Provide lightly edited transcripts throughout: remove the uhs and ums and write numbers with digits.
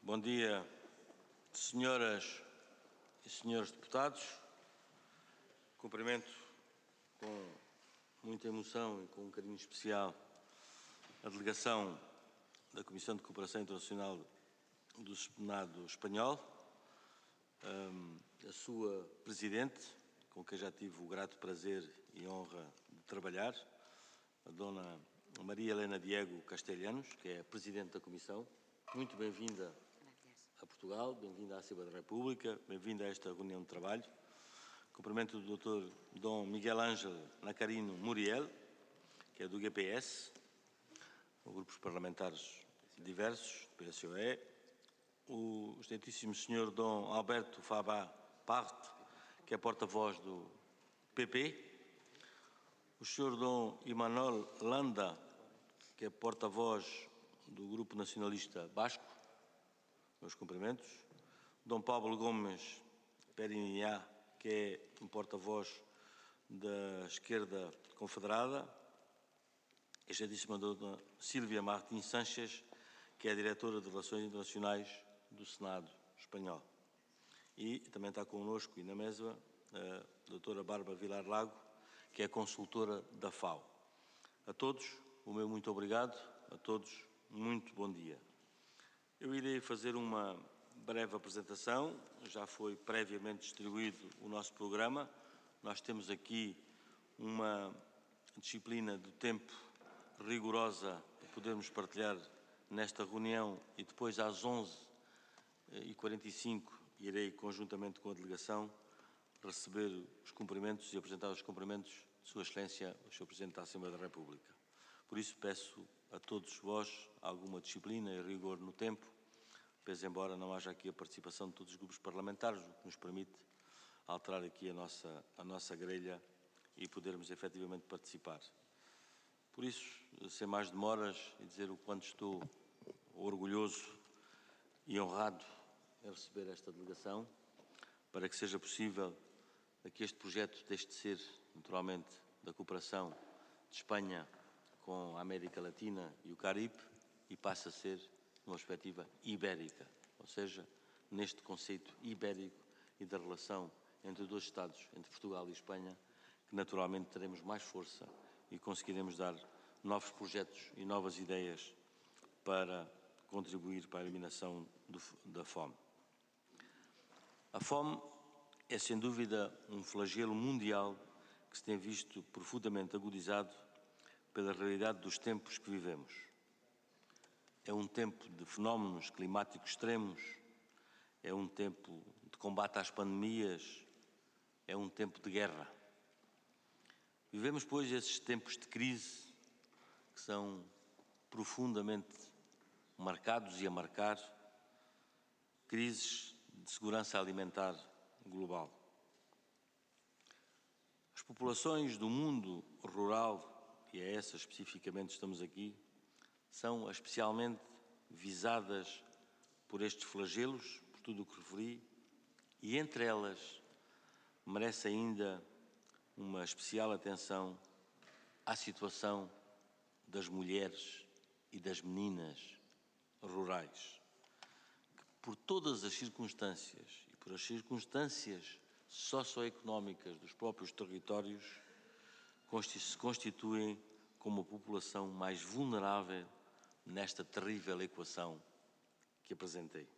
Bom dia, senhoras e senhores deputados. Cumprimento com muita emoção e com um carinho especial a delegação da Comissão de Cooperação Internacional do Senado Espanhol, a sua Presidente, com quem já tive o grato prazer e honra de trabalhar, a Dona Maria Helena Diego Castellanos, que é a Presidente da Comissão. Muito bem-vinda a Portugal, bem-vinda à Assembleia da República, bem-vinda a esta reunião de trabalho. Cumprimento do Dr. Dom Miguel Ángel Nacarino Muriel, que é do GPS, o grupos parlamentares diversos, PSOE, o excelentíssimo Sr. Dom Alberto Fabá Parte, que é porta-voz do PP, o Sr. Dom Imanol Landa, que é porta-voz do Grupo Nacionalista Basco, meus cumprimentos, Dom Pablo Gomes Perinhá, que é um porta-voz da Esquerda Confederada, a excelentíssima Dona Sílvia Martins Sánchez, que é a Diretora de Relações Internacionais do Senado Espanhol. E também está connosco e na mesa a doutora Bárbara Vilar Lago, que é consultora da FAO. A todos, o meu muito obrigado, a todos, muito bom dia. Eu irei fazer uma breve apresentação, já foi previamente distribuído o nosso programa. Nós temos aqui uma disciplina de tempo rigorosa para podermos partilhar nesta reunião e depois às 11h45 irei, conjuntamente com a delegação, receber os cumprimentos e apresentar os cumprimentos de Sua Excelência, o Sr. Presidente da Assembleia da República. Por isso peço a todos vós alguma disciplina e rigor no tempo, pese embora não haja aqui a participação de todos os grupos parlamentares, o que nos permite alterar aqui a nossa grelha e podermos efetivamente participar. Por isso, sem mais demoras, e dizer o quanto estou orgulhoso e honrado em receber esta delegação, para que seja possível que este projeto deixe de ser, naturalmente, da cooperação de Espanha com a América Latina e o Caribe e passe a ser numa perspectiva ibérica, ou seja, neste conceito ibérico e da relação entre dois Estados, entre Portugal e Espanha, que naturalmente teremos mais força e conseguiremos dar novos projetos e novas ideias para contribuir para a eliminação da fome. A fome é, sem dúvida, um flagelo mundial que se tem visto profundamente agudizado pela realidade dos tempos que vivemos. É um tempo de fenómenos climáticos extremos, é um tempo de combate às pandemias, é um tempo de guerra. Vivemos, pois, esses tempos de crise que são profundamente marcados e a marcar crises de segurança alimentar global. As populações do mundo rural, e é essa especificamente estamos aqui, são especialmente visadas por estes flagelos, por tudo o que referi, e entre elas merece ainda uma especial atenção à situação das mulheres e das meninas rurais, que por todas as circunstâncias e por as circunstâncias socioeconómicas dos próprios territórios se constituem como a população mais vulnerável nesta terrível equação que apresentei.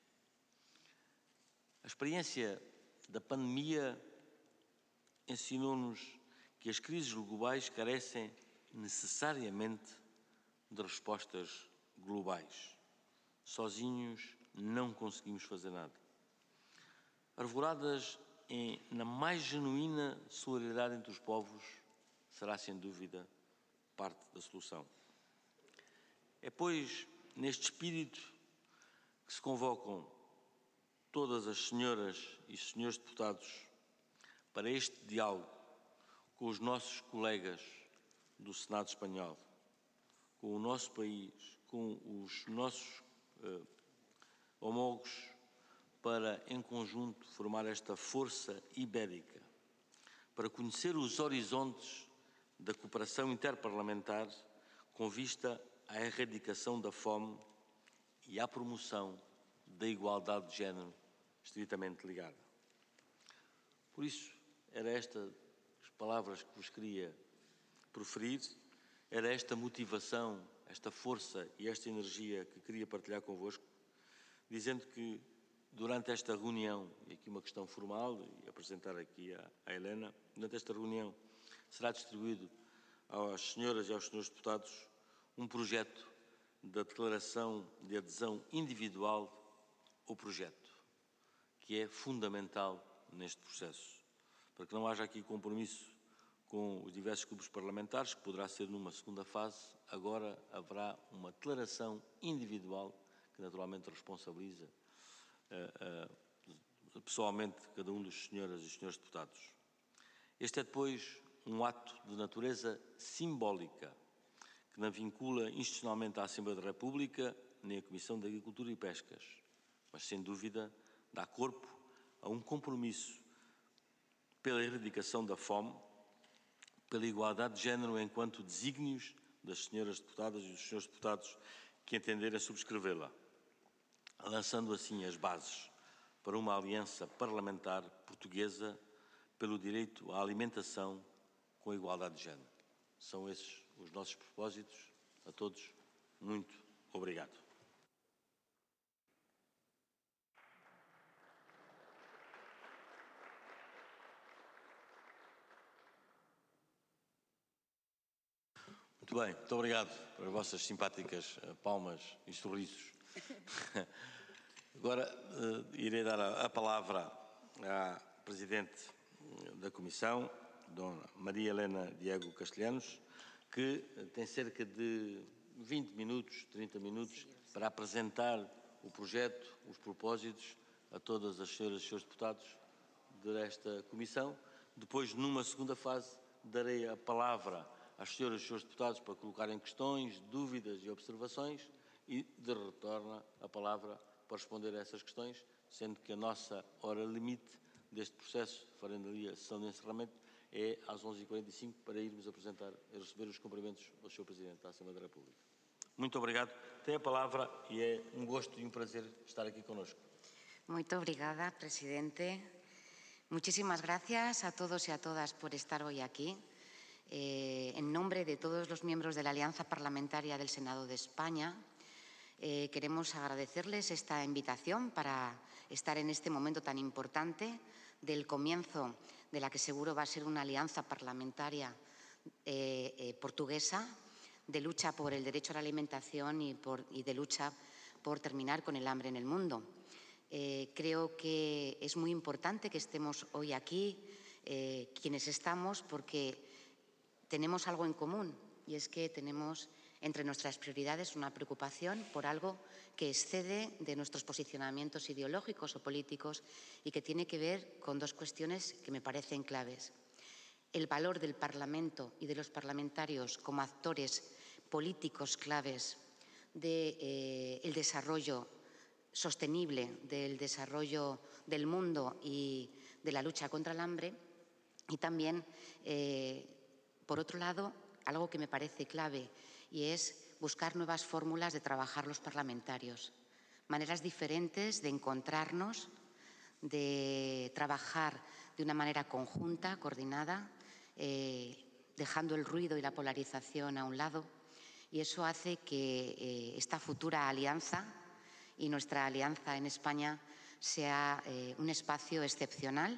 A experiência da pandemia ensinou-nos que as crises globais carecem necessariamente de respostas globais. Sozinhos não conseguimos fazer nada. Arvoradas na mais genuína solidariedade entre os povos, será sem dúvida parte da solução. É, pois, neste espírito que se convocam todas as senhoras e senhores deputados para este diálogo com os nossos colegas do Senado Espanhol, com o nosso país, com os nossos homólogos, para, em conjunto, formar esta força ibérica, para conhecer os horizontes da cooperação interparlamentar com vista à erradicação da fome e à promoção da igualdade de género estritamente ligada. Por isso, era estas as palavras que vos queria proferir, era esta motivação, esta força e esta energia que queria partilhar convosco, dizendo que durante esta reunião, e aqui uma questão formal, e apresentar aqui à Helena, durante esta reunião será distribuído às senhoras e aos senhores deputados um projeto da declaração de adesão individual ao projeto, que é fundamental neste processo, para que não haja aqui compromisso com os diversos grupos parlamentares, que poderá ser numa segunda fase. Agora haverá uma declaração individual que naturalmente responsabiliza pessoalmente cada um dos senhoras e senhores deputados. Este é depois um ato de natureza simbólica, que não vincula institucionalmente à Assembleia da República nem à Comissão de Agricultura e Pescas, mas sem dúvida dá corpo a um compromisso pela erradicação da fome, pela igualdade de género enquanto desígnios das senhoras deputadas e dos senhores deputados que entenderem subscrevê-la, lançando assim as bases para uma aliança parlamentar portuguesa pelo direito à alimentação com a igualdade de género. São esses os nossos propósitos. A todos, muito obrigado. Muito bem, muito obrigado pelas vossas simpáticas palmas e sorrisos. Agora irei dar a palavra à Presidente da Comissão, Dona Maria Helena Diego Castelhanos, que tem cerca de 20 minutos, 30 minutos, para apresentar o projeto, os propósitos a todas as senhoras e senhores deputados desta Comissão. Depois, numa segunda fase, darei a palavra às senhoras e senhores deputados para colocarem questões, dúvidas e observações e, de retorno, a palavra para responder a essas questões, sendo que a nossa hora limite deste processo, farendo ali a sessão de encerramento, é às 11h45 para irmos apresentar e receber os cumprimentos ao Sr. Presidente da Assembleia da República. Muito obrigado. Tem a palavra e é um gosto e um prazer estar aqui connosco. Muito obrigada, Presidente. Muchísimas gracias a todos y a todas por estar hoy aquí. En nombre de todos los miembros de la Alianza Parlamentaria del Senado de España, queremos agradecerles esta invitación para estar en este momento tan importante del comienzo de la que seguro va a ser una alianza parlamentaria portuguesa de lucha por el derecho a la alimentación y de lucha por terminar con el hambre en el mundo. Creo que es muy importante que estemos hoy aquí, quienes estamos, porque tenemos algo en común, y es que tenemos entre nuestras prioridades una preocupación por algo que excede de nuestros posicionamientos ideológicos o políticos y que tiene que ver con dos cuestiones que me parecen claves. El valor del Parlamento y de los parlamentarios como actores políticos claves del desarrollo sostenible, del desarrollo del mundo y de la lucha contra el hambre. Y también, por otro lado, algo que me parece clave, y es buscar nuevas fórmulas de trabajar los parlamentarios, maneras diferentes de encontrarnos, de trabajar de una manera conjunta, coordinada, dejando el ruido y la polarización a un lado. Y eso hace que esta futura alianza y nuestra alianza en España sea un espacio excepcional.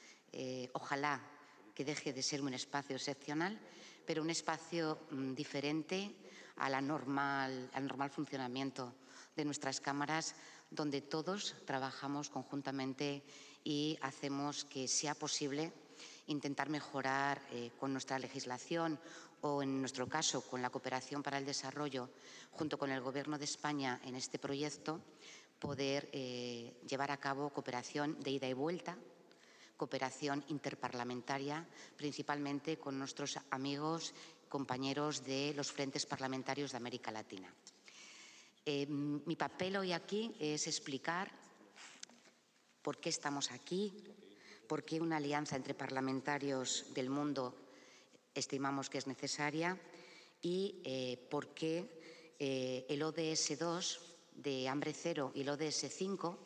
Ojalá que deje de ser un espacio excepcional, pero un espacio diferente al normal funcionamiento de nuestras cámaras, donde todos trabajamos conjuntamente y hacemos que sea posible intentar mejorar con nuestra legislación o, en nuestro caso, con la cooperación para el desarrollo, junto con el Gobierno de España en este proyecto, poder llevar a cabo cooperación de ida y vuelta, cooperación interparlamentaria, principalmente con nuestros amigos, compañeros de los frentes parlamentarios de América Latina. Mi papel hoy aquí es explicar por qué estamos aquí, por qué una alianza entre parlamentarios del mundo estimamos que es necesaria y por qué el ODS 2 de Hambre Cero y el ODS 5,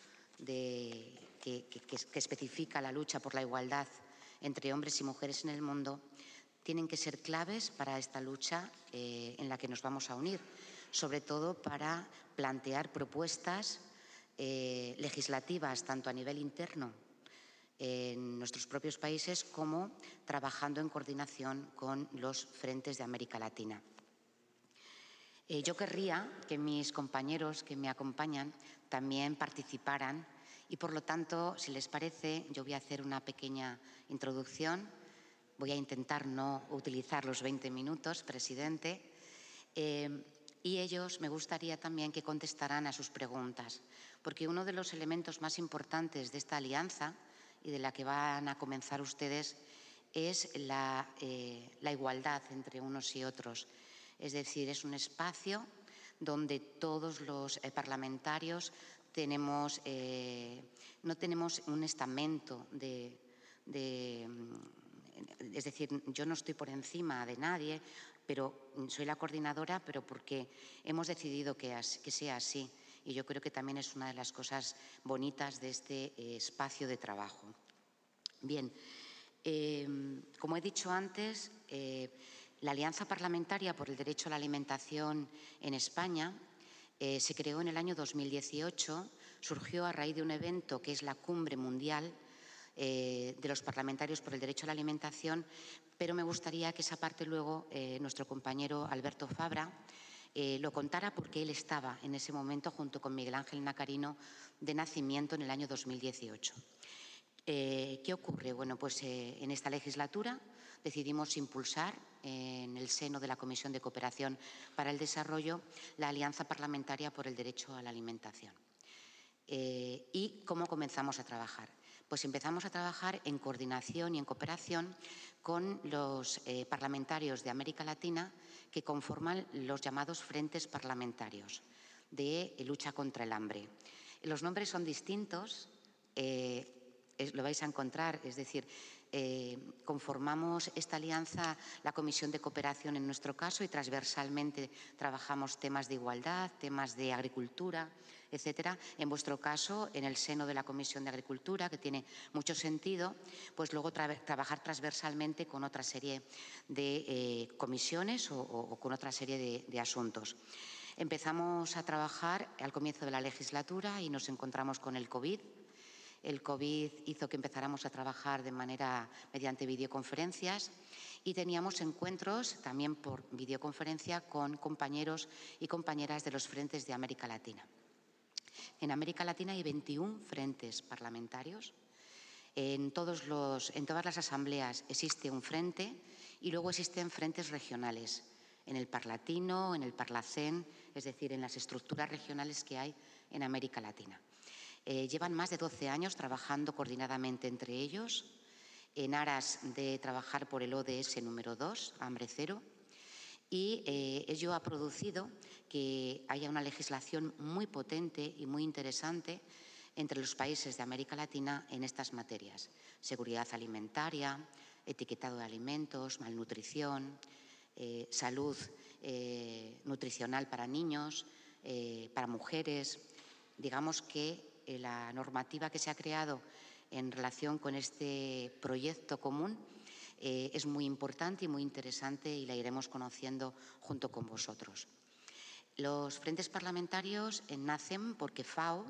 que especifica la lucha por la igualdad entre hombres y mujeres en el mundo, tienen que ser claves para esta lucha en la que nos vamos a unir, sobre todo para plantear propuestas legislativas, tanto a nivel interno en nuestros propios países como trabajando en coordinación con los frentes de América Latina. Yo querría que mis compañeros que me acompañan también participaran y, por lo tanto, si les parece, yo voy a hacer una pequeña introducción. Voy a intentar no utilizar los 20 minutos, presidente, y ellos me gustaría también que contestaran a sus preguntas, porque uno de los elementos más importantes de esta alianza y de la que van a comenzar ustedes es la igualdad entre unos y otros. Es decir, es un espacio donde todos los parlamentarios no tenemos un estamento es decir, yo no estoy por encima de nadie, pero soy la coordinadora, pero porque hemos decidido que sea así. Y yo creo que también es una de las cosas bonitas de este espacio de trabajo. Bien, como he dicho antes, la Alianza Parlamentaria por el Derecho a la Alimentación en España se creó en el año 2018, surgió a raíz de un evento que es la Cumbre Mundial de los Parlamentarios por el Derecho a la Alimentación, pero me gustaría que esa parte luego nuestro compañero Alberto Fabra lo contara, porque él estaba en ese momento junto con Miguel Ángel Nacarino de nacimiento en el año 2018. ¿Qué ocurre? Bueno, pues en esta legislatura decidimos impulsar en el seno de la Comisión de Cooperación para el Desarrollo la Alianza Parlamentaria por el Derecho a la Alimentación. ¿Y cómo comenzamos a trabajar? Pues empezamos a trabajar en coordinación y en cooperación con los parlamentarios de América Latina que conforman los llamados frentes parlamentarios de lucha contra el hambre. Los nombres son distintos, lo vais a encontrar, es decir, conformamos esta alianza la Comisión de Cooperación en nuestro caso y transversalmente trabajamos temas de igualdad, temas de agricultura, etcétera. En vuestro caso, en el seno de la Comisión de Agricultura, que tiene mucho sentido, pues luego trabajar transversalmente con otra serie de comisiones o con otra serie de asuntos. Empezamos a trabajar al comienzo de la legislatura y nos encontramos con el COVID. El COVID hizo que empezáramos a trabajar mediante videoconferencias y teníamos encuentros también por videoconferencia con compañeros y compañeras de los frentes de América Latina. En América Latina hay 21 frentes parlamentarios. En todas las asambleas existe un frente y luego existen frentes regionales en el Parlatino, en el Parlacén, es decir, en las estructuras regionales que hay en América Latina. Llevan más de 12 años trabajando coordinadamente entre ellos en aras de trabajar por el ODS número 2, Hambre Cero, y ello ha producido que haya una legislación muy potente y muy interesante entre los países de América Latina en estas materias: seguridad alimentaria, etiquetado de alimentos, malnutrición, salud nutricional para niños, para mujeres. Digamos que la normativa que se ha creado en relación con este proyecto común es muy importante y muy interesante y la iremos conociendo junto con vosotros. Los frentes parlamentarios nacen porque FAO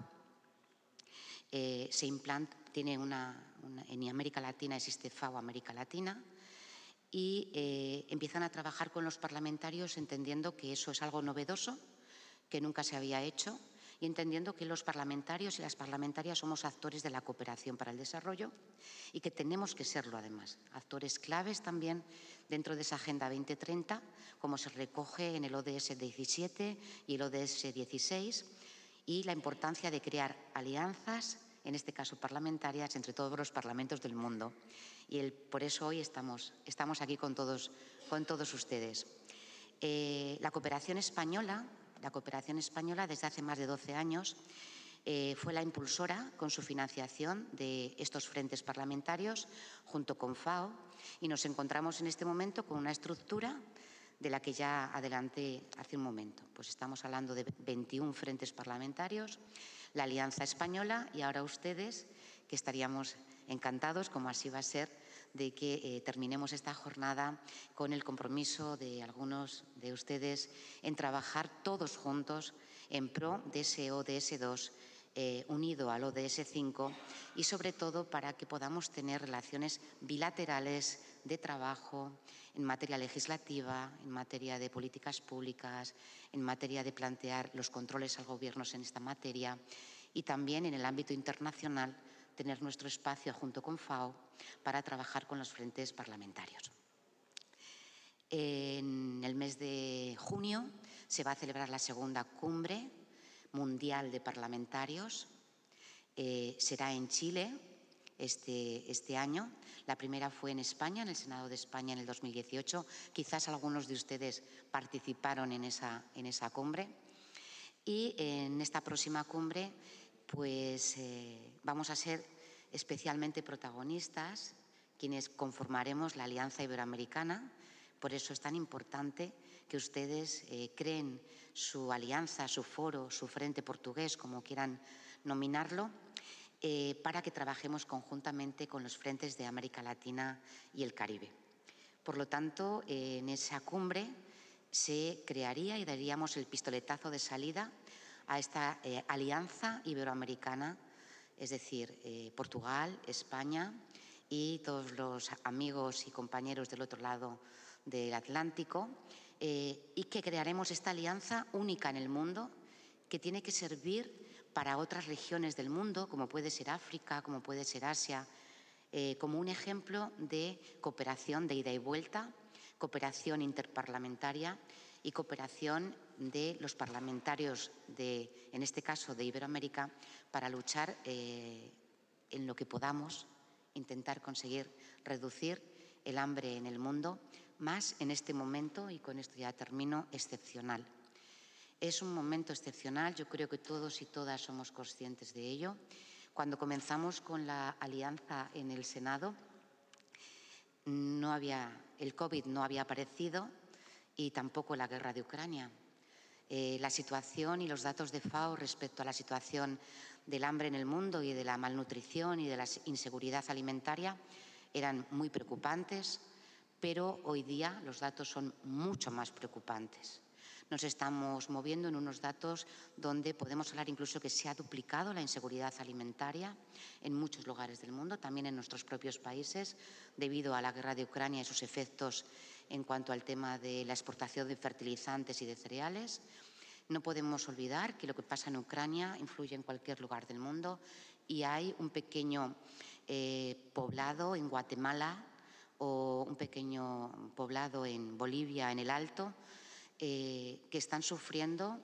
en América Latina existe FAO América Latina y empiezan a trabajar con los parlamentarios entendiendo que eso es algo novedoso, que nunca se había hecho, y entendiendo que los parlamentarios y las parlamentarias somos actores de la cooperación para el desarrollo y que tenemos que serlo además, actores claves también dentro de esa Agenda 2030, como se recoge en el ODS 17 y el ODS 16, y la importancia de crear alianzas, en este caso parlamentarias, entre todos los parlamentos del mundo. Y por eso hoy estamos aquí con todos ustedes. La cooperación española desde hace más de 12 años fue la impulsora con su financiación de estos frentes parlamentarios junto con FAO, y nos encontramos en este momento con una estructura de la que ya adelanté hace un momento. Pues estamos hablando de 21 frentes parlamentarios, la Alianza Española y ahora ustedes, que estaríamos encantados, como así va a ser, de que terminemos esta jornada con el compromiso de algunos de ustedes en trabajar todos juntos en pro de ese ODS 2 unido al ODS 5 y sobre todo para que podamos tener relaciones bilaterales de trabajo en materia legislativa, en materia de políticas públicas, en materia de plantear los controles al gobierno en esta materia y también en el ámbito internacional tener nuestro espacio junto con FAO para trabajar con los frentes parlamentarios. En el mes de junio se va a celebrar la segunda cumbre mundial de parlamentarios. Será en Chile este año. La primera fue en España, en el Senado de España en el 2018. Quizás algunos de ustedes participaron en esa cumbre. Y en esta próxima cumbre pues vamos a ser especialmente protagonistas quienes conformaremos la Alianza Iberoamericana. Por eso es tan importante que ustedes creen su alianza, su foro, su frente portugués, como quieran nominarlo, para que trabajemos conjuntamente con los frentes de América Latina y el Caribe. Por lo tanto, en esa cumbre se crearía y daríamos el pistoletazo de salida a esta alianza iberoamericana, es decir, Portugal, España y todos los amigos y compañeros del otro lado del Atlántico, y que crearemos esta alianza única en el mundo que tiene que servir para otras regiones del mundo, como puede ser África, como puede ser Asia, como un ejemplo de cooperación de ida y vuelta, cooperación interparlamentaria y cooperación de los parlamentarios, en este caso de Iberoamérica, para luchar en lo que podamos, intentar conseguir reducir el hambre en el mundo, más en este momento, y con esto ya termino, excepcional. Es un momento excepcional, yo creo que todos y todas somos conscientes de ello. Cuando comenzamos con la alianza en el Senado, el COVID no había aparecido y tampoco la guerra de Ucrania. La situación y los datos de FAO respecto a la situación del hambre en el mundo y de la malnutrición y de la inseguridad alimentaria eran muy preocupantes, pero hoy día los datos son mucho más preocupantes. Nos estamos moviendo en unos datos donde podemos hablar incluso que se ha duplicado la inseguridad alimentaria en muchos lugares del mundo, también en nuestros propios países, debido a la guerra de Ucrania y sus efectos en cuanto al tema de la exportación de fertilizantes y de cereales. No podemos olvidar que lo que pasa en Ucrania influye en cualquier lugar del mundo y hay un pequeño poblado en Guatemala o un pequeño poblado en Bolivia, en el Alto, que están sufriendo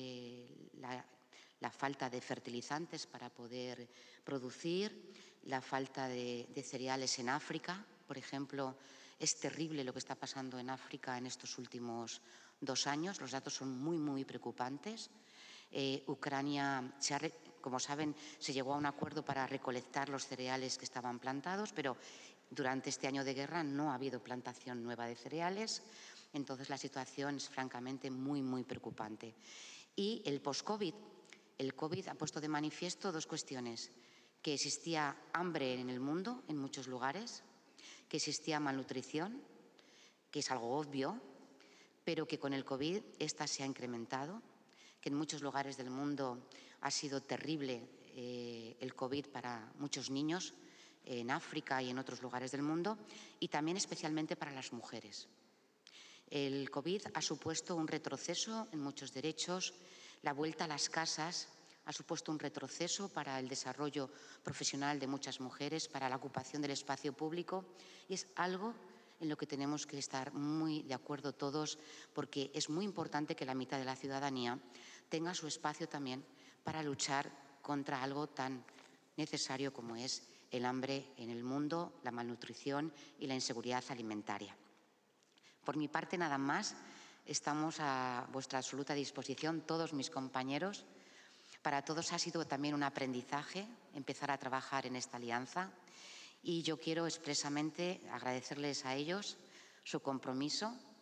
la falta de fertilizantes para poder producir, la falta de cereales en África. Por ejemplo, es terrible lo que está pasando en África en estos últimos 2 años. Los datos son muy, muy preocupantes. Ucrania, como saben, se llegó a un acuerdo para recolectar los cereales que estaban plantados, pero durante este año de guerra no ha habido plantación nueva de cereales. Entonces, la situación es francamente muy, muy preocupante. Y el post-COVID. El COVID ha puesto de manifiesto 2 cuestiones: que existía hambre en el mundo, en muchos lugares, que existía malnutrición, que es algo obvio, pero que con el COVID esta se ha incrementado, que en muchos lugares del mundo ha sido terrible el COVID para muchos niños, en África y en otros lugares del mundo, y también especialmente para las mujeres. El COVID ha supuesto un retroceso en muchos derechos. La vuelta a las casas ha supuesto un retroceso para el desarrollo profesional de muchas mujeres, para la ocupación del espacio público, y es algo en lo que tenemos que estar muy de acuerdo todos, porque es muy importante que la mitad de la ciudadanía tenga su espacio también para luchar contra algo tan necesario como es el hambre en el mundo, la malnutrición y la inseguridad alimentaria. Por mi parte, nada más. Estamos a vuestra absoluta disposición, todos mis compañeros. Para todos ha sido también un aprendizaje empezar a trabajar en esta alianza y yo quiero expresamente agradecerles a ellos su compromiso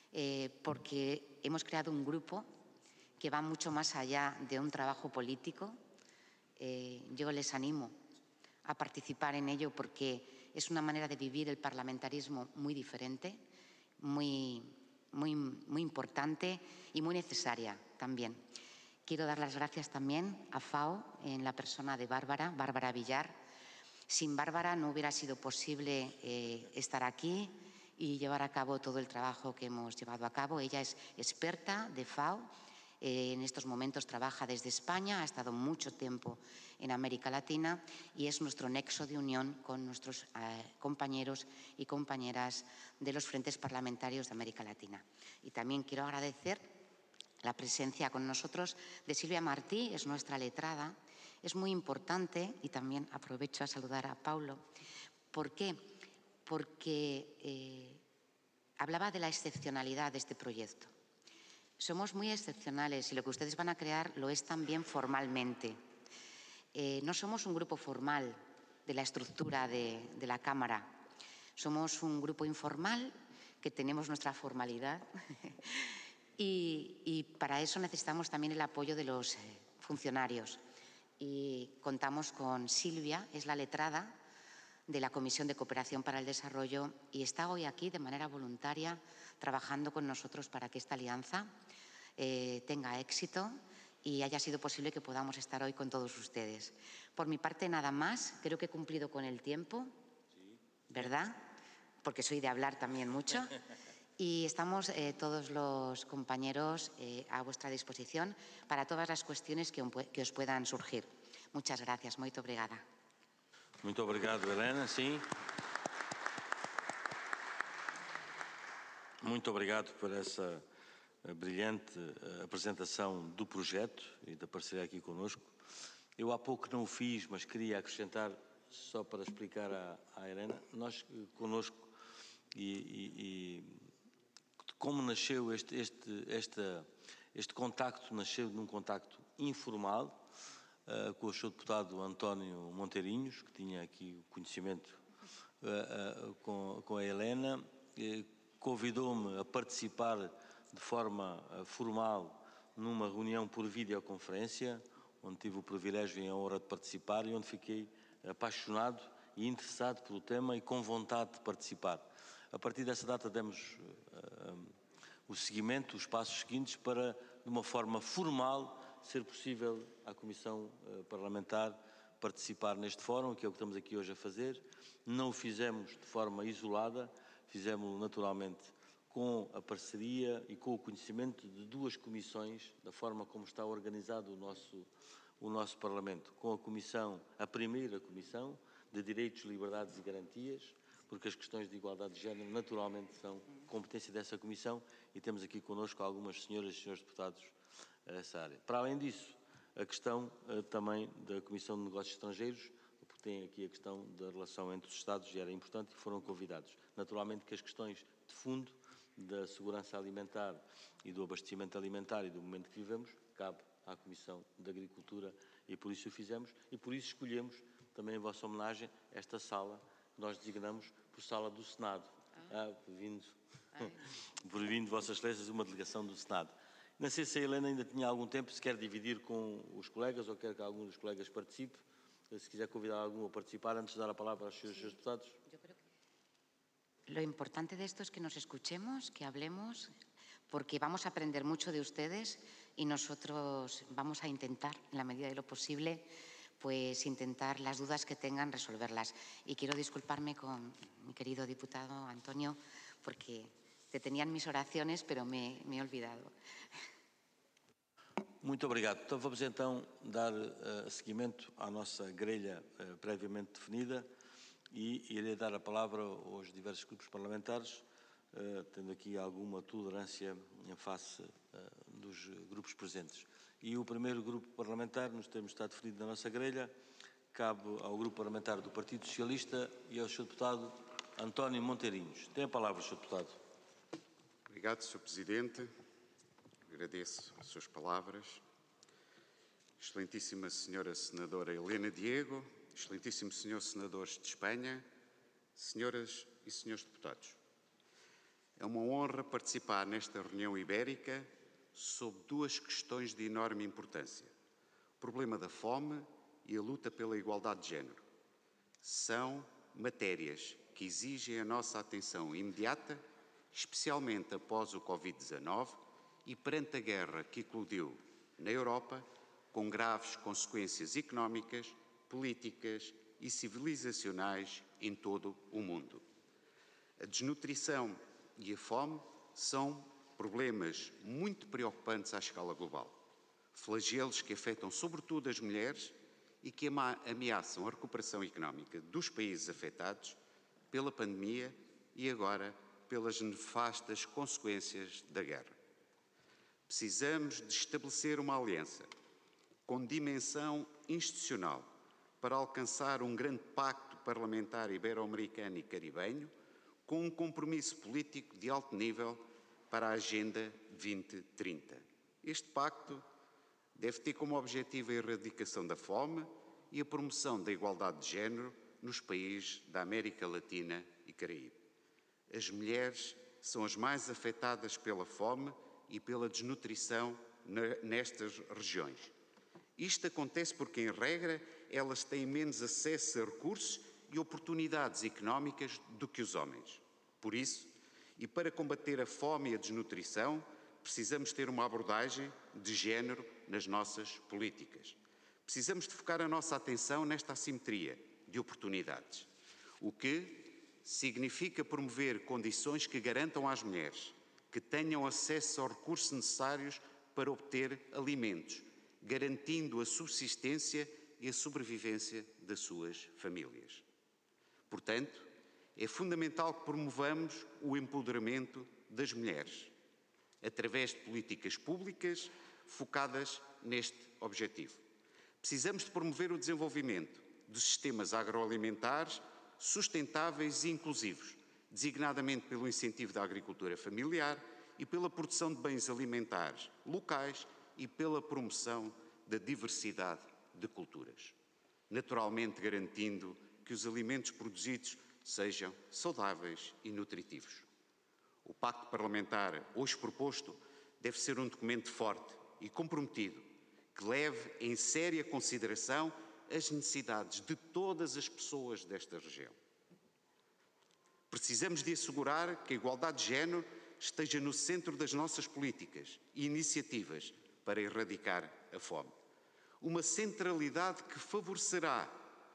porque hemos creado un grupo que va mucho más allá de un trabajo político. Yo les animo a participar en ello porque es una manera de vivir el parlamentarismo muy diferente, muy importante y muy necesaria también. Quiero dar las gracias también a FAO en la persona de Bárbara Villar. Sin Bárbara no hubiera sido posible estar aquí y llevar a cabo todo el trabajo que hemos llevado a cabo. Ella es experta de FAO. En estos momentos trabaja desde España, ha estado mucho tiempo en América Latina y es nuestro nexo de unión con nuestros compañeros y compañeras de los frentes parlamentarios de América Latina. Y también quiero agradecer la presencia con nosotros de Silvia Martí, es nuestra letrada. Es muy importante, y también aprovecho a saludar a Paulo. ¿Por qué? Porque hablaba de la excepcionalidad de este proyecto. Somos muy excepcionales y lo que ustedes van a crear lo es también formalmente. No somos un grupo formal de la estructura de la Cámara. Somos un grupo informal que tenemos nuestra formalidad y para eso necesitamos también el apoyo de los funcionarios. Y contamos con Silvia, es la letrada de la Comisión de Cooperación para el Desarrollo y está hoy aquí de manera voluntaria trabajando con nosotros para que esta alianza tenga éxito y haya sido posible que podamos estar hoy con todos ustedes. Por mi parte, nada más. Creo que he cumplido con el tiempo, ¿verdad? Porque soy de hablar también mucho. Y estamos todos los compañeros a vuestra disposición para todas las cuestiones que os puedan surgir. Muchas gracias. Muito obrigada. Muito obrigado, Helena. Sim. Muito obrigado por essa brilhante apresentação do projeto e da parceria aqui conosco. Eu há pouco não o fiz, mas queria acrescentar, só para explicar à Helena, nós conosco e como nasceu este contacto, nasceu num contacto informal com o Sr. Deputado António Monteirinhos, que tinha aqui o conhecimento com a Helena, convidou-me a participar de forma formal numa reunião por videoconferência, onde tive o privilégio e a honra de participar e onde fiquei apaixonado e interessado pelo tema e com vontade de participar. A partir dessa data demos o seguimento, os passos seguintes para, de uma forma formal, ser possível à Comissão Parlamentar participar neste fórum, que é o que estamos aqui hoje a fazer. Não o fizemos de forma isolada, fizemos naturalmente com a parceria e com o conhecimento de duas comissões, da forma como está organizado o nosso Parlamento, com a primeira Comissão de Direitos, Liberdades e Garantias, porque as questões de igualdade de género naturalmente são competência dessa Comissão e temos aqui connosco algumas senhoras e senhores deputados nessa área. Para além disso, a questão também da Comissão de Negócios Estrangeiros, porque tem aqui a questão da relação entre os Estados e era importante que foram convidados. Naturalmente que as questões de fundo da segurança alimentar e do abastecimento alimentar e do momento que vivemos, cabe à Comissão de Agricultura e por isso o fizemos e por isso escolhemos também em vossa homenagem esta sala que nós designamos por Sala do Senado. Por vindo de Vossas Excelências uma delegação do Senado. Não sei se a Helena ainda tinha algum tempo, se quer dividir com os colegas ou quer que algum dos colegas participe. Se quiser convidar algum a participar antes de dar a palavra aos seus deputados. Lo importante de esto es que nos escuchemos, que hablemos, porque vamos a aprender mucho de ustedes y nosotros vamos a intentar, en la medida de lo posible, pues intentar las dudas que tengan resolverlas. Y quiero disculparme con mi querido diputado Antonio, porque te tenían mis oraciones, pero me he olvidado. Muito obrigado. Então vamos então dar seguimento à nossa grelha previamente definida e irei dar a palavra aos diversos grupos parlamentares, tendo aqui alguma tolerância em face dos grupos presentes. E o primeiro grupo parlamentar, nos termos estado definido na nossa grelha, cabe ao grupo parlamentar do Partido Socialista e ao Sr. Deputado António Monteirinhos. Tem a palavra, Sr. Deputado. Obrigado, Sr. Presidente. Agradeço as suas palavras. Excelentíssima Senhora Senadora Helena Diego, Excelentíssimos Senhores Senadores de Espanha, Senhoras e Senhores Deputados. É uma honra participar nesta reunião ibérica sobre duas questões de enorme importância: o problema da fome e a luta pela igualdade de género. São matérias que exigem a nossa atenção imediata, especialmente após o Covid-19 e perante a guerra que eclodiu na Europa, com graves consequências económicas, políticas e civilizacionais em todo o mundo. A desnutrição e a fome são problemas muito preocupantes à escala global, flagelos que afetam sobretudo as mulheres e que ameaçam a recuperação económica dos países afetados pela pandemia e agora pelas nefastas consequências da guerra. Precisamos de estabelecer uma aliança com dimensão institucional para alcançar um grande pacto parlamentar ibero-americano e caribenho com um compromisso político de alto nível para a Agenda 2030. Este pacto deve ter como objetivo a erradicação da fome e a promoção da igualdade de género nos países da América Latina e Caraíbe. As mulheres são as mais afetadas pela fome e pela desnutrição nestas regiões. Isto acontece porque, em regra, elas têm menos acesso a recursos e oportunidades económicas do que os homens. Por isso, e para combater a fome e a desnutrição, precisamos ter uma abordagem de género nas nossas políticas. Precisamos de focar a nossa atenção nesta assimetria de oportunidades, o que significa promover condições que garantam às mulheres que tenham acesso aos recursos necessários para obter alimentos, garantindo a subsistência e a sobrevivência das suas famílias. Portanto, é fundamental que promovamos o empoderamento das mulheres, através de políticas públicas focadas neste objetivo. Precisamos de promover o desenvolvimento de sistemas agroalimentares sustentáveis e inclusivos, designadamente pelo incentivo da agricultura familiar e pela produção de bens alimentares locais e pela promoção da diversidade de culturas, naturalmente garantindo que os alimentos produzidos sejam saudáveis e nutritivos. O Pacto Parlamentar hoje proposto deve ser um documento forte e comprometido, que leve em séria consideração as necessidades de todas as pessoas desta região. Precisamos de assegurar que a igualdade de género esteja no centro das nossas políticas e iniciativas para erradicar a fome. Uma centralidade que favorecerá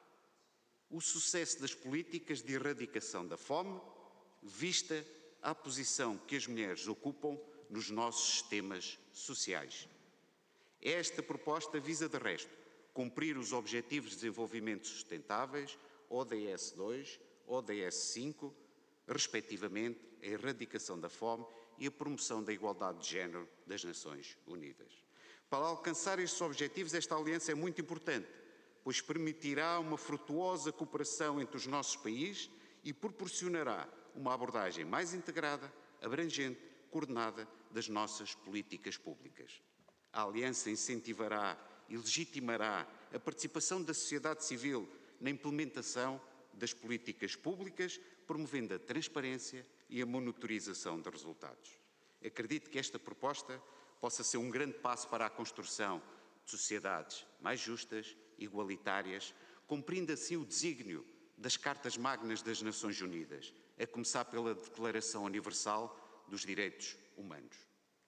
o sucesso das políticas de erradicação da fome, vista a posição que as mulheres ocupam nos nossos sistemas sociais. Esta proposta visa, de resto, cumprir os Objetivos de Desenvolvimento Sustentáveis, ODS 2, ODS 5, respectivamente, a erradicação da fome e a promoção da igualdade de género das Nações Unidas. Para alcançar estes objetivos, esta aliança é muito importante, pois permitirá uma frutuosa cooperação entre os nossos países e proporcionará uma abordagem mais integrada, abrangente, coordenada das nossas políticas públicas. A aliança incentivará e legitimará a participação da sociedade civil na implementação das políticas públicas, promovendo a transparência e a monitorização de resultados. Acredito que esta proposta possa ser um grande passo para a construção de sociedades mais justas, igualitárias, cumprindo assim o desígnio das Cartas Magnas das Nações Unidas, a começar pela Declaração Universal dos Direitos Humanos.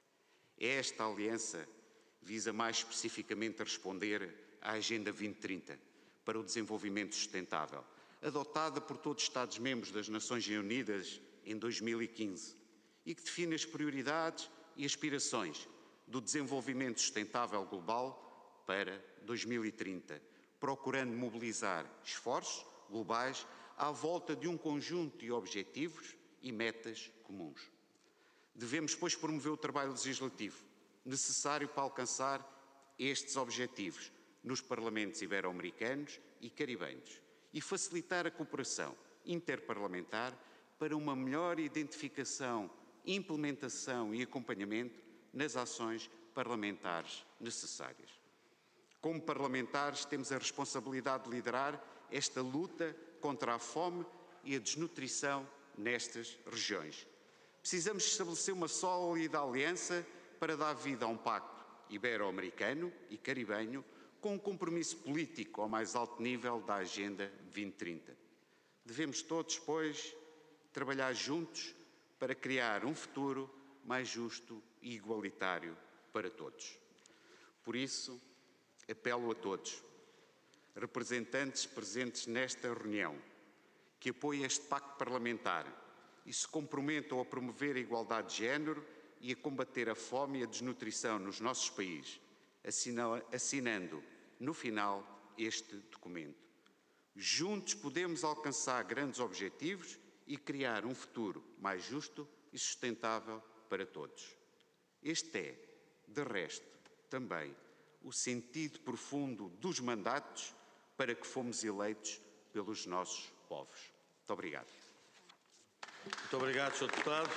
Esta aliança visa mais especificamente responder à Agenda 2030 para o desenvolvimento sustentável, adotada por todos os Estados-membros das Nações Unidas em 2015 e que define as prioridades e aspirações do desenvolvimento sustentável global para 2030, procurando mobilizar esforços globais à volta de um conjunto de objetivos e metas comuns. Devemos, pois, promover o trabalho legislativo necessário para alcançar estes objetivos nos parlamentos ibero-americanos e caribenhos e facilitar a cooperação interparlamentar para uma melhor identificação, implementação e acompanhamento nas ações parlamentares necessárias. Como parlamentares, temos a responsabilidade de liderar esta luta contra a fome e a desnutrição nestas regiões. Precisamos estabelecer uma sólida aliança para dar vida a um pacto ibero-americano e caribenho com um compromisso político ao mais alto nível da Agenda 2030. Devemos todos, pois, trabalhar juntos para criar um futuro mais justo e igualitário para todos. Por isso, apelo a todos, representantes presentes nesta reunião, que apoiem este pacto parlamentar e se comprometam a promover a igualdade de género e a combater a fome e a desnutrição nos nossos países, assinando, no final, este documento. Juntos podemos alcançar grandes objetivos e criar um futuro mais justo e sustentável para todos. Este é, de resto, também o sentido profundo dos mandatos para que fomos eleitos pelos nossos povos. Muito obrigado. Muito obrigado, Sr. Deputado.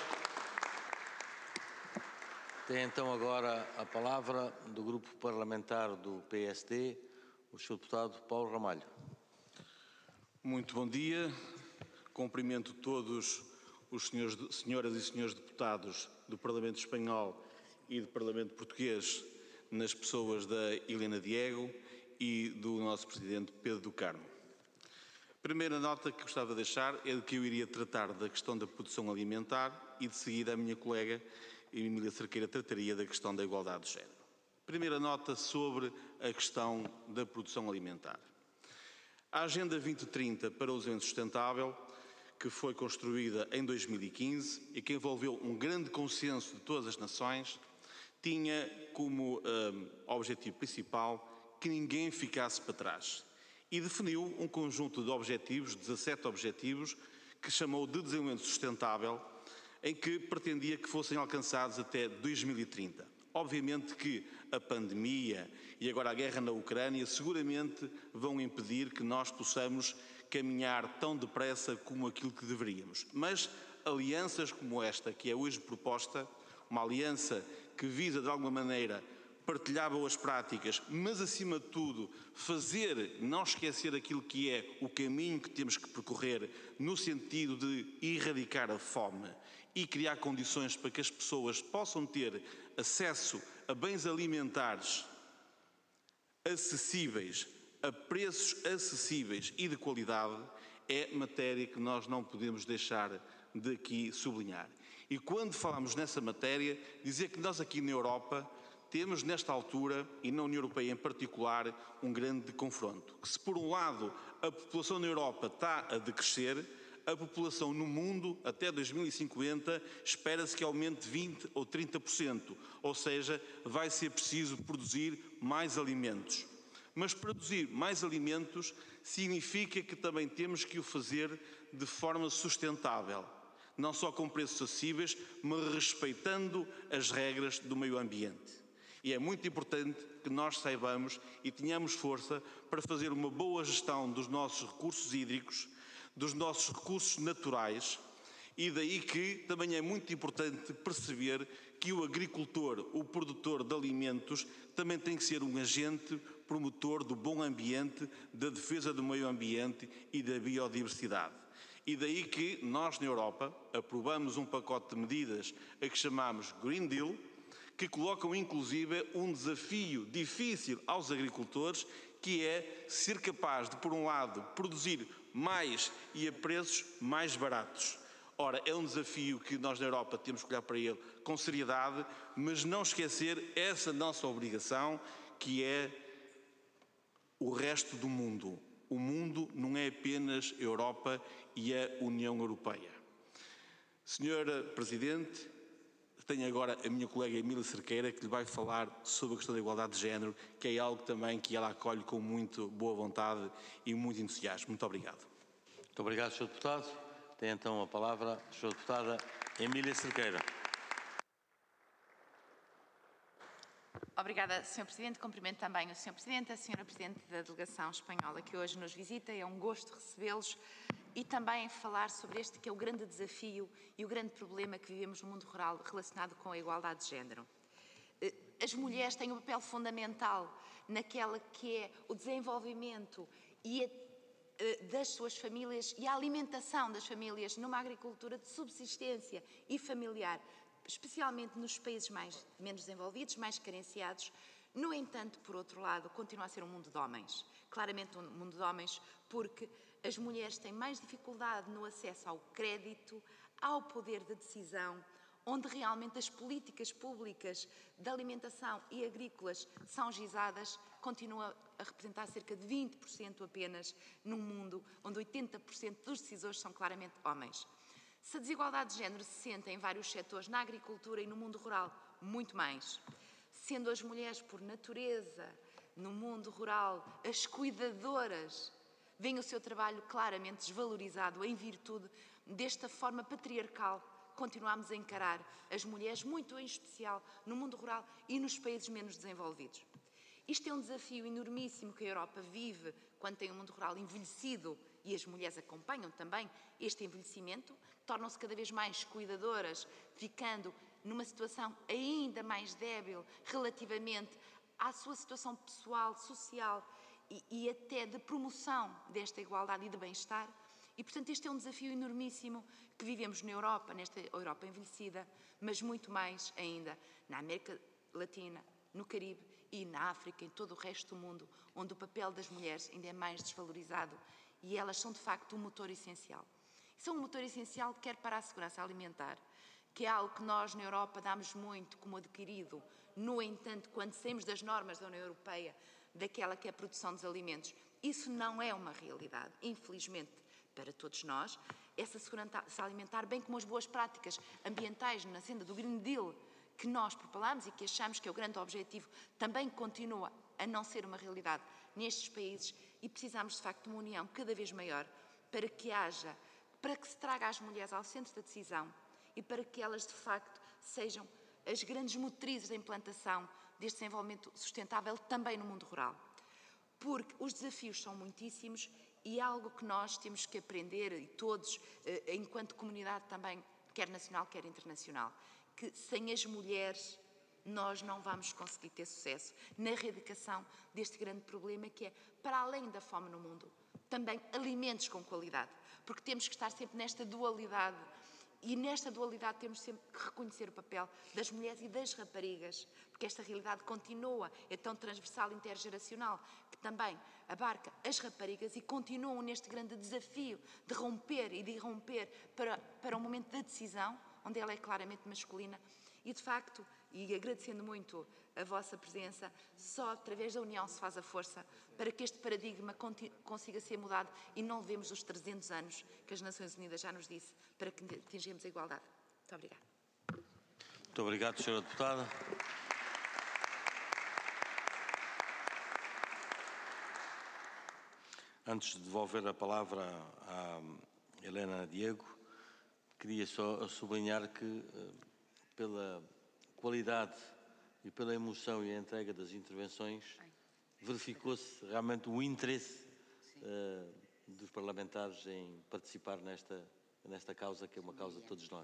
Tem então agora a palavra do Grupo Parlamentar do PSD, o Sr. Deputado Paulo Ramalho. Muito bom dia. Cumprimento todos os senhoras e senhores deputados do Parlamento Espanhol e do Parlamento Português, nas pessoas da Helena Diego e do nosso Presidente Pedro do Carmo. A primeira nota que gostava de deixar é de que eu iria tratar da questão da produção alimentar e de seguida a minha colega Emília Cerqueira trataria da questão da igualdade de género. Primeira nota sobre a questão da produção alimentar. A Agenda 2030 para o Desenvolvimento Sustentável, que foi construída em 2015 e que envolveu um grande consenso de todas as nações, tinha como objetivo principal que ninguém ficasse para trás e definiu um conjunto de objetivos, 17 objetivos, que chamou de desenvolvimento sustentável, em que pretendia que fossem alcançados até 2030. Obviamente que a pandemia e agora a guerra na Ucrânia seguramente vão impedir que nós possamos caminhar tão depressa como aquilo que deveríamos. Mas alianças como esta, que é hoje proposta, uma aliança que visa de alguma maneira partilhar boas práticas, mas acima de tudo não esquecer aquilo que é o caminho que temos que percorrer no sentido de erradicar a fome e criar condições para que as pessoas possam ter acesso a bens alimentares acessíveis, a preços acessíveis e de qualidade, é matéria que nós não podemos deixar de aqui sublinhar. E quando falamos nessa matéria, dizer que nós aqui na Europa temos nesta altura, e na União Europeia em particular, um grande confronto. Que se por um lado a população na Europa está a decrescer, a população no mundo, até 2050, espera-se que aumente 20% ou 30%, ou seja, vai ser preciso produzir mais alimentos. Mas produzir mais alimentos significa que também temos que o fazer de forma sustentável, não só com preços acessíveis, mas respeitando as regras do meio ambiente. E é muito importante que nós saibamos e tenhamos força para fazer uma boa gestão dos nossos recursos hídricos, dos nossos recursos naturais, e daí que também é muito importante perceber que o agricultor, o produtor de alimentos, também tem que ser um agente promotor do bom ambiente, da defesa do meio ambiente e da biodiversidade. E daí que nós na Europa aprovamos um pacote de medidas a que chamamos Green Deal, que colocam inclusive um desafio difícil aos agricultores, que é ser capaz de, por um lado, produzir mais e a preços mais baratos. Ora, é um desafio que nós na Europa temos que olhar para ele com seriedade, mas não esquecer essa nossa obrigação, que é o resto do mundo. O mundo não é apenas a Europa e a União Europeia. Senhora Presidente, tenho agora a minha colega Emília Cerqueira, que lhe vai falar sobre a questão da igualdade de género, que é algo também que ela acolhe com muito boa vontade e muito entusiasmo. Muito obrigado. Muito obrigado, Sr. Deputado. Tem então a palavra a Sra. Deputada Emília Cerqueira. Obrigada, Sr. Presidente. Cumprimento também o Sr. Presidente, a Sra. Presidente da Delegação Espanhola, que hoje nos visita. É um gosto recebê-los e também falar sobre este que é o grande desafio e o grande problema que vivemos no mundo rural relacionado com a igualdade de género. As mulheres têm um papel fundamental naquela que é o desenvolvimento e das suas famílias e a alimentação das famílias numa agricultura de subsistência e familiar, especialmente nos países menos desenvolvidos, mais carenciados. No entanto, por outro lado, continua a ser um mundo de homens. Claramente um mundo de homens, porque as mulheres têm mais dificuldade no acesso ao crédito, ao poder de decisão, onde realmente as políticas públicas de alimentação e agrícolas são gizadas, continua a representar cerca de 20% apenas num mundo onde 80% dos decisores são claramente homens. Se a desigualdade de género se sente em vários setores, na agricultura e no mundo rural, muito mais. Sendo as mulheres, por natureza, no mundo rural, as cuidadoras, veem o seu trabalho claramente desvalorizado em virtude desta forma patriarcal. Continuamos a encarar as mulheres, muito em especial no mundo rural e nos países menos desenvolvidos. Isto é um desafio enormíssimo que a Europa vive quando tem um mundo rural envelhecido e as mulheres acompanham também este envelhecimento, tornam-se cada vez mais cuidadoras, ficando numa situação ainda mais débil relativamente à sua situação pessoal, social e até de promoção desta igualdade e de bem-estar. E, portanto, este é um desafio enormíssimo que vivemos na Europa, nesta Europa envelhecida, mas muito mais ainda na América Latina, no Caribe e na África, em todo o resto do mundo, onde o papel das mulheres ainda é mais desvalorizado e elas são, de facto, um motor essencial. São um motor essencial quer para a segurança alimentar, que é algo que nós na Europa damos muito como adquirido. No entanto, quando saímos das normas da União Europeia, daquela que é a produção dos alimentos, isso não é uma realidade, infelizmente, para todos nós. Essa segurança alimentar, bem como as boas práticas ambientais na senda do Green Deal, que nós propalamos e que achamos que é o grande objetivo, também continua a não ser uma realidade nestes países e precisamos, de facto, de uma união cada vez maior para que se traga as mulheres ao centro da decisão e para que elas, de facto, sejam as grandes motrizes da implantação deste desenvolvimento sustentável também no mundo rural. Porque os desafios são muitíssimos e é algo que nós temos que aprender, e todos, enquanto comunidade também, quer nacional, quer internacional, que sem as mulheres nós não vamos conseguir ter sucesso na erradicação deste grande problema que é, para além da fome no mundo, também alimentos com qualidade. Porque temos que estar sempre nesta dualidade e nesta dualidade temos sempre que reconhecer o papel das mulheres e das raparigas, porque esta realidade continua, é tão transversal e intergeracional, que também abarca as raparigas e continuam neste grande desafio de romper e de irromper para um momento da decisão, onde ela é claramente masculina. E, de facto, e agradecendo muito a vossa presença, só através da união se faz a força para que este paradigma consiga ser mudado e não levemos os 300 anos que as Nações Unidas já nos disse para que atingirmos a igualdade. Muito obrigada. Muito obrigado, Sra. Deputada. Antes de devolver a palavra à Helena Diego, queria só sublinhar que, pela qualidade e pela emoção e a entrega das intervenções, verificou-se realmente o interesse dos parlamentares em participar nesta causa, que é uma causa de todos nós.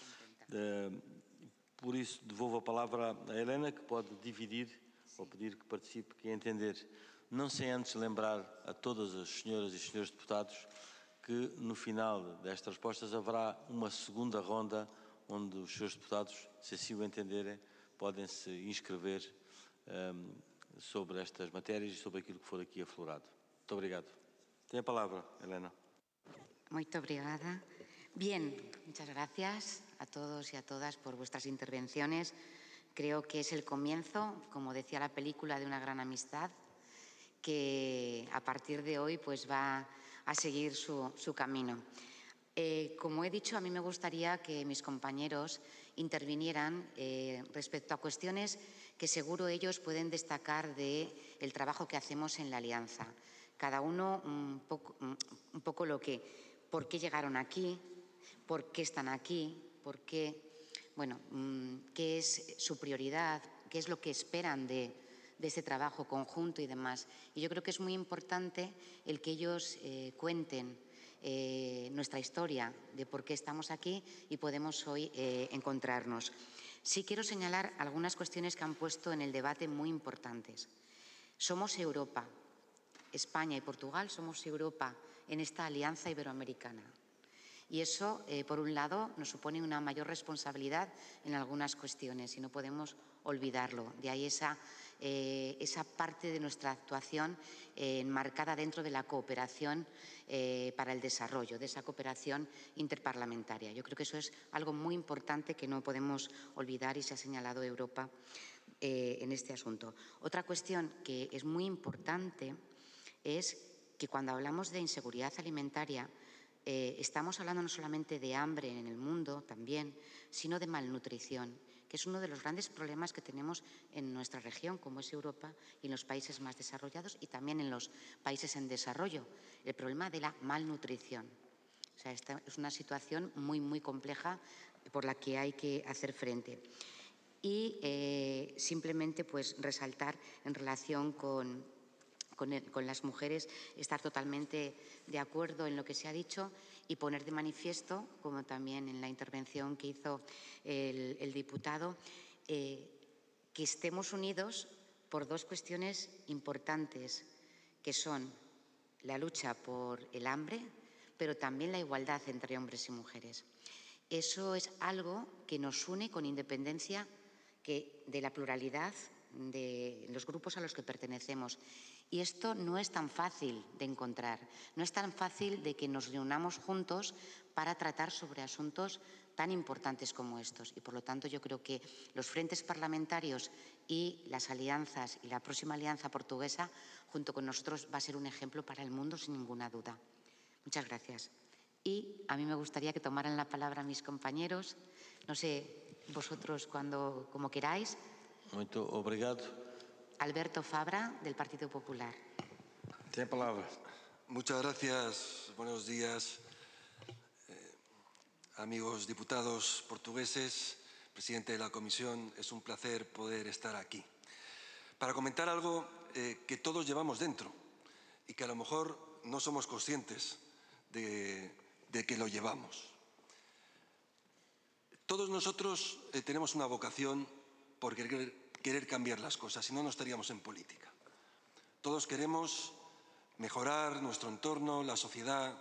Por isso, devolvo a palavra à Helena, que pode dividir ou pedir que participe, que entender. Não sem antes lembrar a todas as senhoras e senhores deputados que no final destas respostas haverá uma segunda ronda onde os senhores deputados, se assim o entenderem, podem se inscrever sobre estas matérias e sobre aquilo que for aqui aflorado. Muito obrigado. Tem a palavra, Helena. Muito obrigada. Bien, muchas gracias a todos y a todas por vuestras intervenciones. Creo que es el comienzo, como decía la película, de una gran amistad que a partir de hoy pues va a seguir su camino. Como he dicho, a mí me gustaría que mis compañeros intervinieran respecto a cuestiones que seguro ellos pueden destacar del trabajo que hacemos en la Alianza. Cada uno un poco por qué llegaron aquí, por qué están aquí, por qué, bueno, qué es su prioridad, qué es lo que esperan de este trabajo conjunto y demás. Y yo creo que es muy importante el que ellos cuenten nuestra historia de por qué estamos aquí y podemos hoy encontrarnos. Sí quiero señalar algunas cuestiones que han puesto en el debate muy importantes. Somos Europa. España y Portugal somos Europa en esta alianza iberoamericana. Y eso, por un lado, nos supone una mayor responsabilidad en algunas cuestiones y no podemos olvidarlo. De ahí esa parte de nuestra actuación enmarcada dentro de la cooperación para el desarrollo, de esa cooperación interparlamentaria. Yo creo que eso es algo muy importante que no podemos olvidar y se ha señalado Europa en este asunto. Otra cuestión que es muy importante es que cuando hablamos de inseguridad alimentaria estamos hablando no solamente de hambre en el mundo también, sino de malnutrición, que es uno de los grandes problemas que tenemos en nuestra región, como es Europa, y en los países más desarrollados y también en los países en desarrollo, el problema de la malnutrición. O sea, esta es una situación muy, muy compleja por la que hay que hacer frente. Y simplemente pues resaltar en relación con las mujeres, estar totalmente de acuerdo en lo que se ha dicho y poner de manifiesto, como también en la intervención que hizo el diputado, que estemos unidos por dos cuestiones importantes, que son la lucha por el hambre, pero también la igualdad entre hombres y mujeres. Eso es algo que nos une con independencia de la pluralidad de los grupos a los que pertenecemos. Y esto no es tan fácil de encontrar, no es tan fácil de que nos reunamos juntos para tratar sobre asuntos tan importantes como estos. Y, por lo tanto, yo creo que los frentes parlamentarios y las alianzas y la próxima alianza portuguesa, junto con nosotros, va a ser un ejemplo para el mundo, sin ninguna duda. Muchas gracias. Y a mí me gustaría que tomaran la palabra mis compañeros. No sé, vosotros como queráis. Muito obrigado. Alberto Fabra, del Partido Popular. Tiene palabra. Muchas gracias. Buenos días, amigos diputados portugueses, presidente de la Comisión. Es un placer poder estar aquí para comentar algo que todos llevamos dentro y que a lo mejor no somos conscientes de que lo llevamos. Todos nosotros tenemos una vocación por querer cambiar las cosas, si no, no estaríamos en política. Todos queremos mejorar nuestro entorno, la sociedad,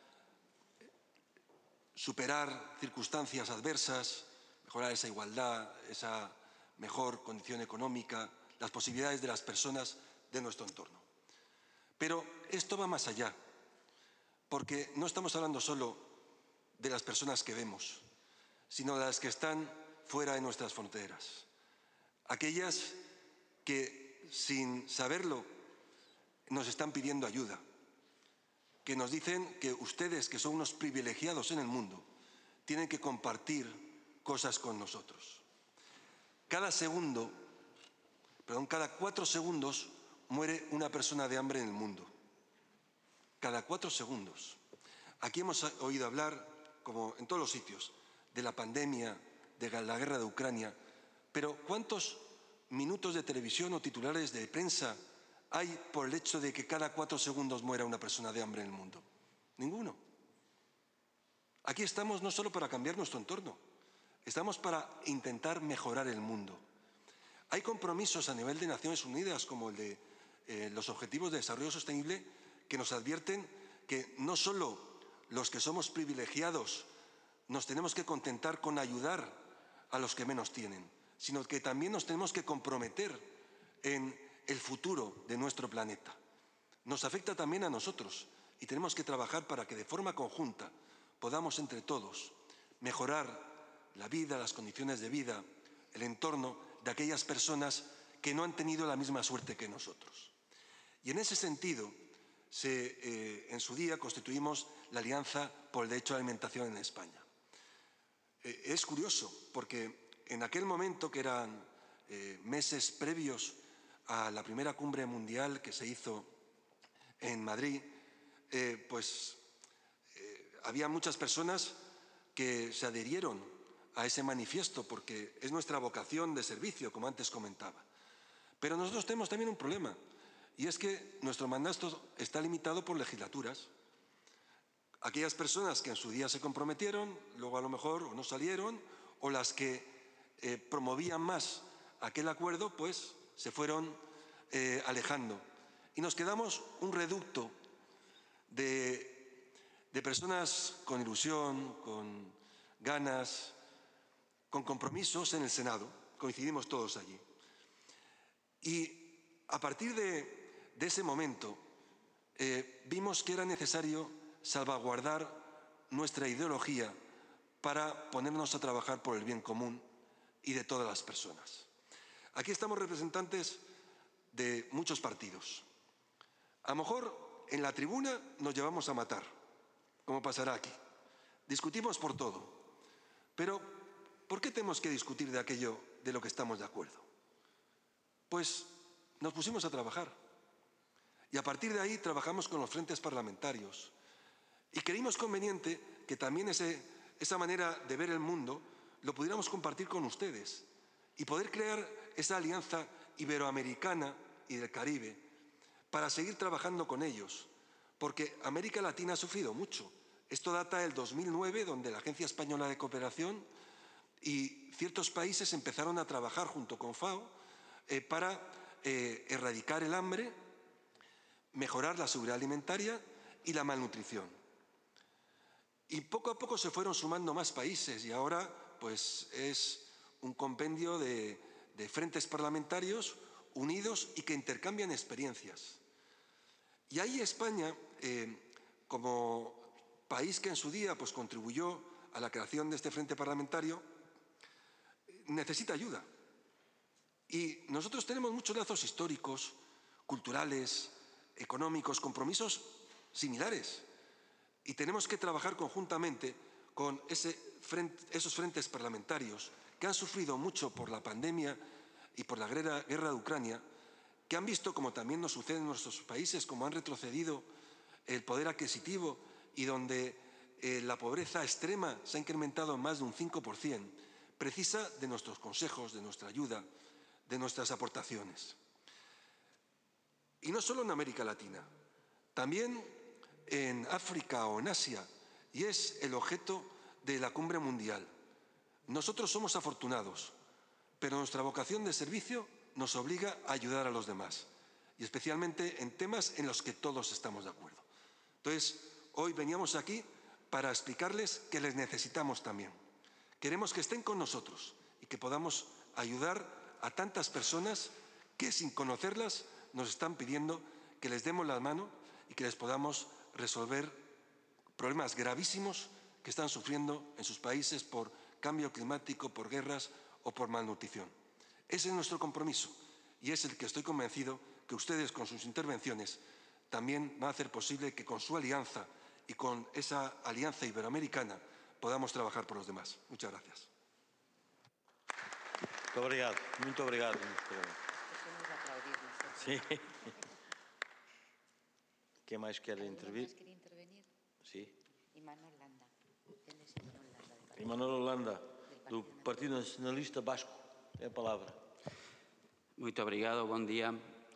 superar circunstancias adversas, mejorar esa igualdad, esa mejor condición económica, las posibilidades de las personas de nuestro entorno. Pero esto va más allá, porque no estamos hablando solo de las personas que vemos, sino de las que están fuera de nuestras fronteras. Aquellas que, sin saberlo, nos están pidiendo ayuda, que nos dicen que ustedes, que son unos privilegiados en el mundo, tienen que compartir cosas con nosotros. Cada 4 segundos muere una persona de hambre en el mundo. Cada 4 segundos. Aquí hemos oído hablar, como en todos los sitios, de la pandemia, de la guerra de Ucrania, pero ¿cuántos minutos de televisión o titulares de prensa hay por el hecho de que cada 4 segundos muera una persona de hambre en el mundo? Ninguno. Aquí estamos no solo para cambiar nuestro entorno, estamos para intentar mejorar el mundo. Hay compromisos a nivel de Naciones Unidas, como el de los Objetivos de Desarrollo Sostenible, que nos advierten que no solo los que somos privilegiados nos tenemos que contentar con ayudar a los que menos tienen, sino que también nos tenemos que comprometer en el futuro de nuestro planeta. Nos afecta también a nosotros y tenemos que trabajar para que de forma conjunta podamos entre todos mejorar la vida, las condiciones de vida, el entorno de aquellas personas que no han tenido la misma suerte que nosotros. Y en ese sentido, en su día constituimos la Alianza por el Derecho a la Alimentación en España. Es curioso porque en aquel momento, que eran meses previos a la primera cumbre mundial que se hizo en Madrid, había muchas personas que se adherieron a ese manifiesto porque es nuestra vocación de servicio, como antes comentaba. Pero nosotros tenemos también un problema, y es que nuestro mandato está limitado por legislaturas. Aquellas personas que en su día se comprometieron, luego a lo mejor o no salieron, o las que promovían más aquel acuerdo, pues se fueron alejando. y nos quedamos un reducto de personas con ilusión, con ganas, con compromisos en el Senado. Coincidimos todos allí. Y a partir de ese momento vimos que era necesario salvaguardar nuestra ideología para ponernos a trabajar por el bien común y de todas las personas. Aquí estamos representantes de muchos partidos. A lo mejor en la tribuna nos llevamos a matar, como pasará aquí. Discutimos por todo. Pero, ¿por qué tenemos que discutir de aquello de lo que estamos de acuerdo? Pues nos pusimos a trabajar. Y a partir de ahí trabajamos con los frentes parlamentarios. Y creímos conveniente que también esa manera de ver el mundo lo pudiéramos compartir con ustedes y poder crear esa alianza iberoamericana y del Caribe para seguir trabajando con ellos, porque América Latina ha sufrido mucho. Esto data del 2009, donde la Agencia Española de Cooperación y ciertos países empezaron a trabajar junto con FAO para erradicar el hambre, mejorar la seguridad alimentaria y la malnutrición. Y poco a poco se fueron sumando más países y ahora pues es un compendio de frentes parlamentarios unidos y que intercambian experiencias. Y ahí España, como país que en su día pues, contribuyó a la creación de este frente parlamentario, necesita ayuda. Y nosotros tenemos muchos lazos históricos, culturales, económicos, compromisos similares. Y tenemos que trabajar conjuntamente con esos frentes parlamentarios que han sufrido mucho por la pandemia y por la guerra de Ucrania, que han visto, como también nos sucede en nuestros países, como han retrocedido el poder adquisitivo y donde la pobreza extrema se ha incrementado en más de un 5%, precisa de nuestros consejos, de nuestra ayuda, de nuestras aportaciones. Y no solo en América Latina, también en África o en Asia, y es el objeto de la cumbre mundial. Nosotros somos afortunados, pero nuestra vocación de servicio nos obliga a ayudar a los demás, y especialmente en temas en los que todos estamos de acuerdo. Entonces, hoy veníamos aquí para explicarles que les necesitamos también. Queremos que estén con nosotros y que podamos ayudar a tantas personas que, sin conocerlas, nos están pidiendo que les demos la mano y que les podamos resolver problemas gravísimos que están sufriendo en sus países por cambio climático, por guerras o por malnutrición. Ese es nuestro compromiso y es el que estoy convencido que ustedes, con sus intervenciones, también van a hacer posible que con su alianza y con esa alianza iberoamericana podamos trabajar por los demás. Muchas gracias. Muito obrigado. Muito obrigado. Sí. Quem mais quer intervir? Sí. Imanol Holanda, do Partido Nacionalista Basco. É a palavra. Muito obrigado, buen día.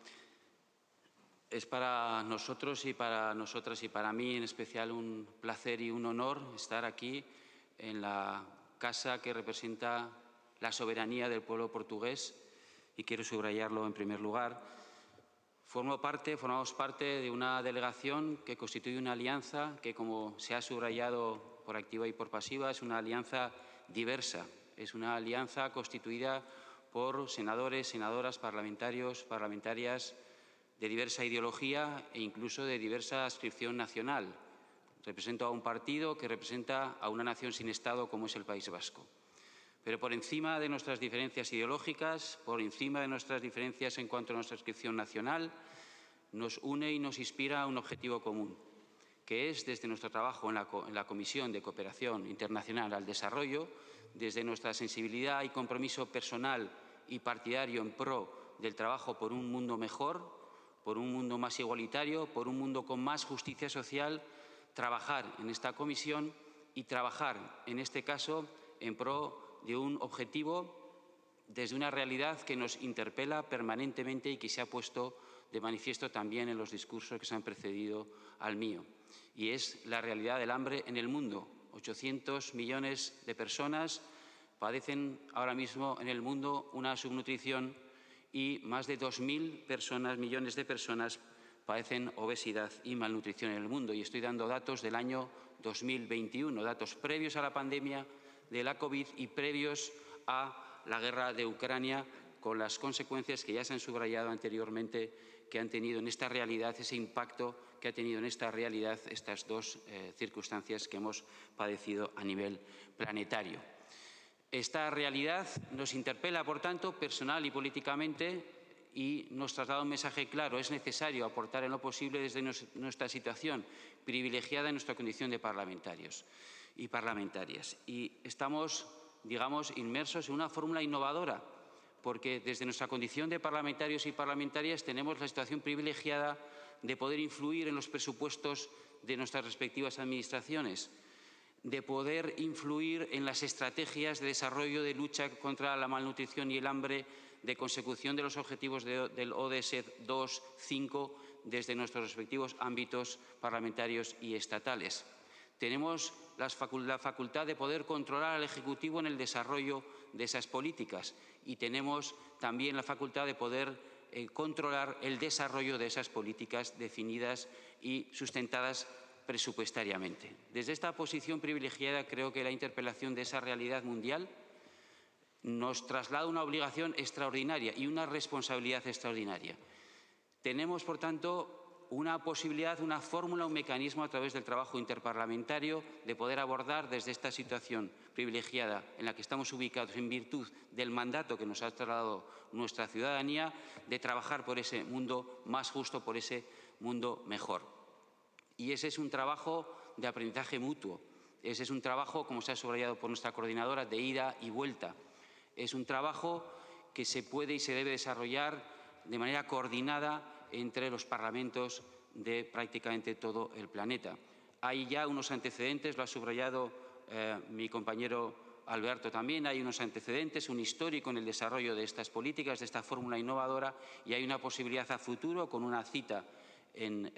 Es para nosotros y para nosotras y para mí en especial un placer y un honor estar aquí en la casa que representa la soberanía del pueblo portugués y quiero subrayarlo en primer lugar. Formamos parte de una delegación que constituye una alianza que, como se ha subrayado por activa y por pasiva, es una alianza diversa. Es una alianza constituida por senadores, senadoras, parlamentarios, parlamentarias de diversa ideología e incluso de diversa adscripción nacional. Represento a un partido que representa a una nación sin Estado como es el País Vasco. Pero por encima de nuestras diferencias ideológicas, por encima de nuestras diferencias en cuanto a nuestra adscripción nacional, nos une y nos inspira un objetivo común, que es, desde nuestro trabajo en la Comisión de Cooperación Internacional al Desarrollo, desde nuestra sensibilidad y compromiso personal y partidario en pro del trabajo por un mundo mejor, por un mundo más igualitario, por un mundo con más justicia social, trabajar en esta comisión y trabajar, en este caso, en pro de un objetivo desde una realidad que nos interpela permanentemente y que se ha puesto de manifiesto también en los discursos que se han precedido al mío. Y es la realidad del hambre en el mundo. 800 millones de personas padecen ahora mismo en el mundo una subnutrición y más de 2.000 millones de personas padecen obesidad y malnutrición en el mundo. Y estoy dando datos del año 2021, datos previos a la pandemia de la COVID y previos a la guerra de Ucrania, con las consecuencias que ya se han subrayado anteriormente que han tenido en esta realidad, ese impacto que ha tenido en esta realidad estas dos circunstancias que hemos padecido a nivel planetario. Esta realidad nos interpela, por tanto, personal y políticamente, y nos traslada un mensaje claro: es necesario aportar en lo posible desde nuestra situación privilegiada en nuestra condición de parlamentarios y parlamentarias. Y estamos, digamos, inmersos en una fórmula innovadora, porque desde nuestra condición de parlamentarios y parlamentarias tenemos la situación privilegiada de poder influir en los presupuestos de nuestras respectivas administraciones, de poder influir en las estrategias de desarrollo de lucha contra la malnutrición y el hambre, de consecución de los objetivos del ODS 2.5 desde nuestros respectivos ámbitos parlamentarios y estatales. Tenemos la facultad de poder controlar al Ejecutivo en el desarrollo de esas políticas y tenemos también la facultad de poder controlar el desarrollo de esas políticas definidas y sustentadas presupuestariamente. Desde esta posición privilegiada creo que la interpelación de esa realidad mundial nos traslada una obligación extraordinaria y una responsabilidad extraordinaria. Tenemos, por tanto, una posibilidad, una fórmula, un mecanismo a través del trabajo interparlamentario de poder abordar desde esta situación privilegiada en la que estamos ubicados en virtud del mandato que nos ha trasladado nuestra ciudadanía, de trabajar por ese mundo más justo, por ese mundo mejor. Y ese es un trabajo de aprendizaje mutuo. Ese es un trabajo, como se ha subrayado por nuestra coordinadora, de ida y vuelta. Es un trabajo que se puede y se debe desarrollar de manera coordinada entre los parlamentos de prácticamente todo el planeta. Hay ya unos antecedentes, lo ha subrayado mi compañero Alberto también, hay unos antecedentes, un histórico en el desarrollo de estas políticas, de esta fórmula innovadora, y hay una posibilidad a futuro con una cita en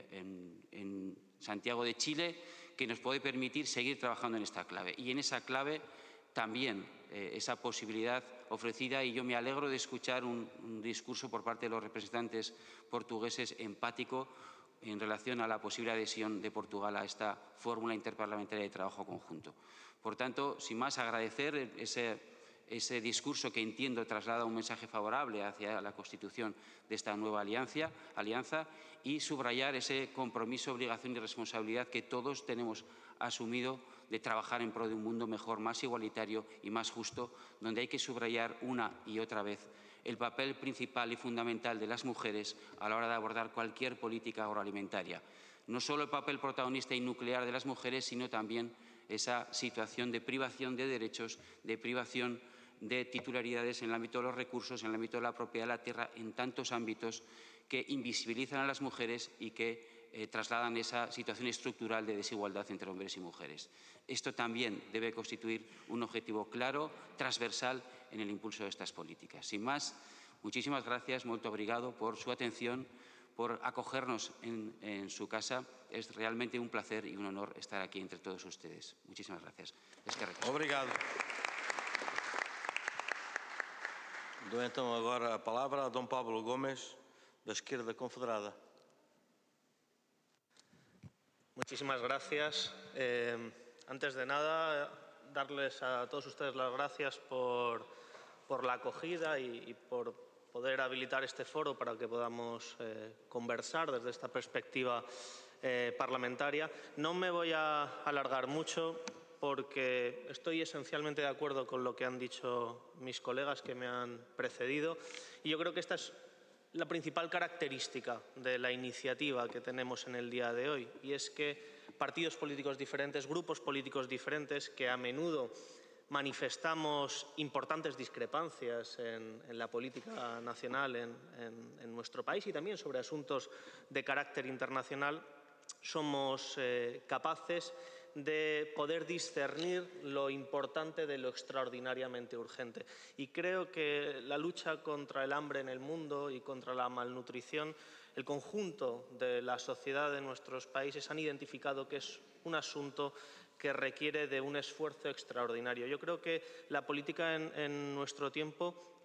Santiago de Chile que nos puede permitir seguir trabajando en esta clave. Y en esa clave también esa posibilidad ofrecida, y yo me alegro de escuchar un discurso por parte de los representantes portugueses empático en relación a la posible adhesión de Portugal a esta fórmula interparlamentaria de trabajo conjunto. Por tanto, sin más, agradecer ese discurso que entiendo traslada un mensaje favorable hacia la constitución de esta nueva alianza y subrayar ese compromiso, obligación y responsabilidad que todos tenemos asumido de trabajar en pro de un mundo mejor, más igualitario y más justo, donde hay que subrayar una y otra vez el papel principal y fundamental de las mujeres a la hora de abordar cualquier política agroalimentaria. No solo el papel protagonista y nuclear de las mujeres, sino también esa situación de privación de derechos, de privación de titularidades en el ámbito de los recursos, en el ámbito de la propiedad de la tierra, en tantos ámbitos que invisibilizan a las mujeres y que trasladan esa situación estructural de desigualdad entre hombres y mujeres. Esto también debe constituir un objetivo claro, transversal, en el impulso de estas políticas. Sin más, muchísimas gracias, molto obrigado por su atención, por acogernos en su casa. Es realmente un placer y un honor estar aquí entre todos ustedes. Muchísimas gracias. Obrigado. Dou então agora a palavra a Dom Pablo Gomes, da Esquerda Confederada. Muchísimas gracias. Antes de nada, darles a todos ustedes las gracias por la acogida y por poder habilitar este foro para que podamos conversar desde esta perspectiva parlamentaria. No me voy a alargar mucho porque estoy esencialmente de acuerdo con lo que han dicho mis colegas que me han precedido, y yo creo que esta es la principal característica de la iniciativa que tenemos en el día de hoy, y es que partidos políticos diferentes, grupos políticos diferentes, que a menudo manifestamos importantes discrepancias en la política nacional en nuestro país y también sobre asuntos de carácter internacional, somos capaces de poder discernir lo importante de lo extraordinariamente urgente. Y creo que la lucha contra el hambre en el mundo y contra la malnutrición, el conjunto de la sociedad de nuestros países han identificado que es un asunto que requiere de un esfuerzo extraordinario. Yo creo que la política en nuestro tiempo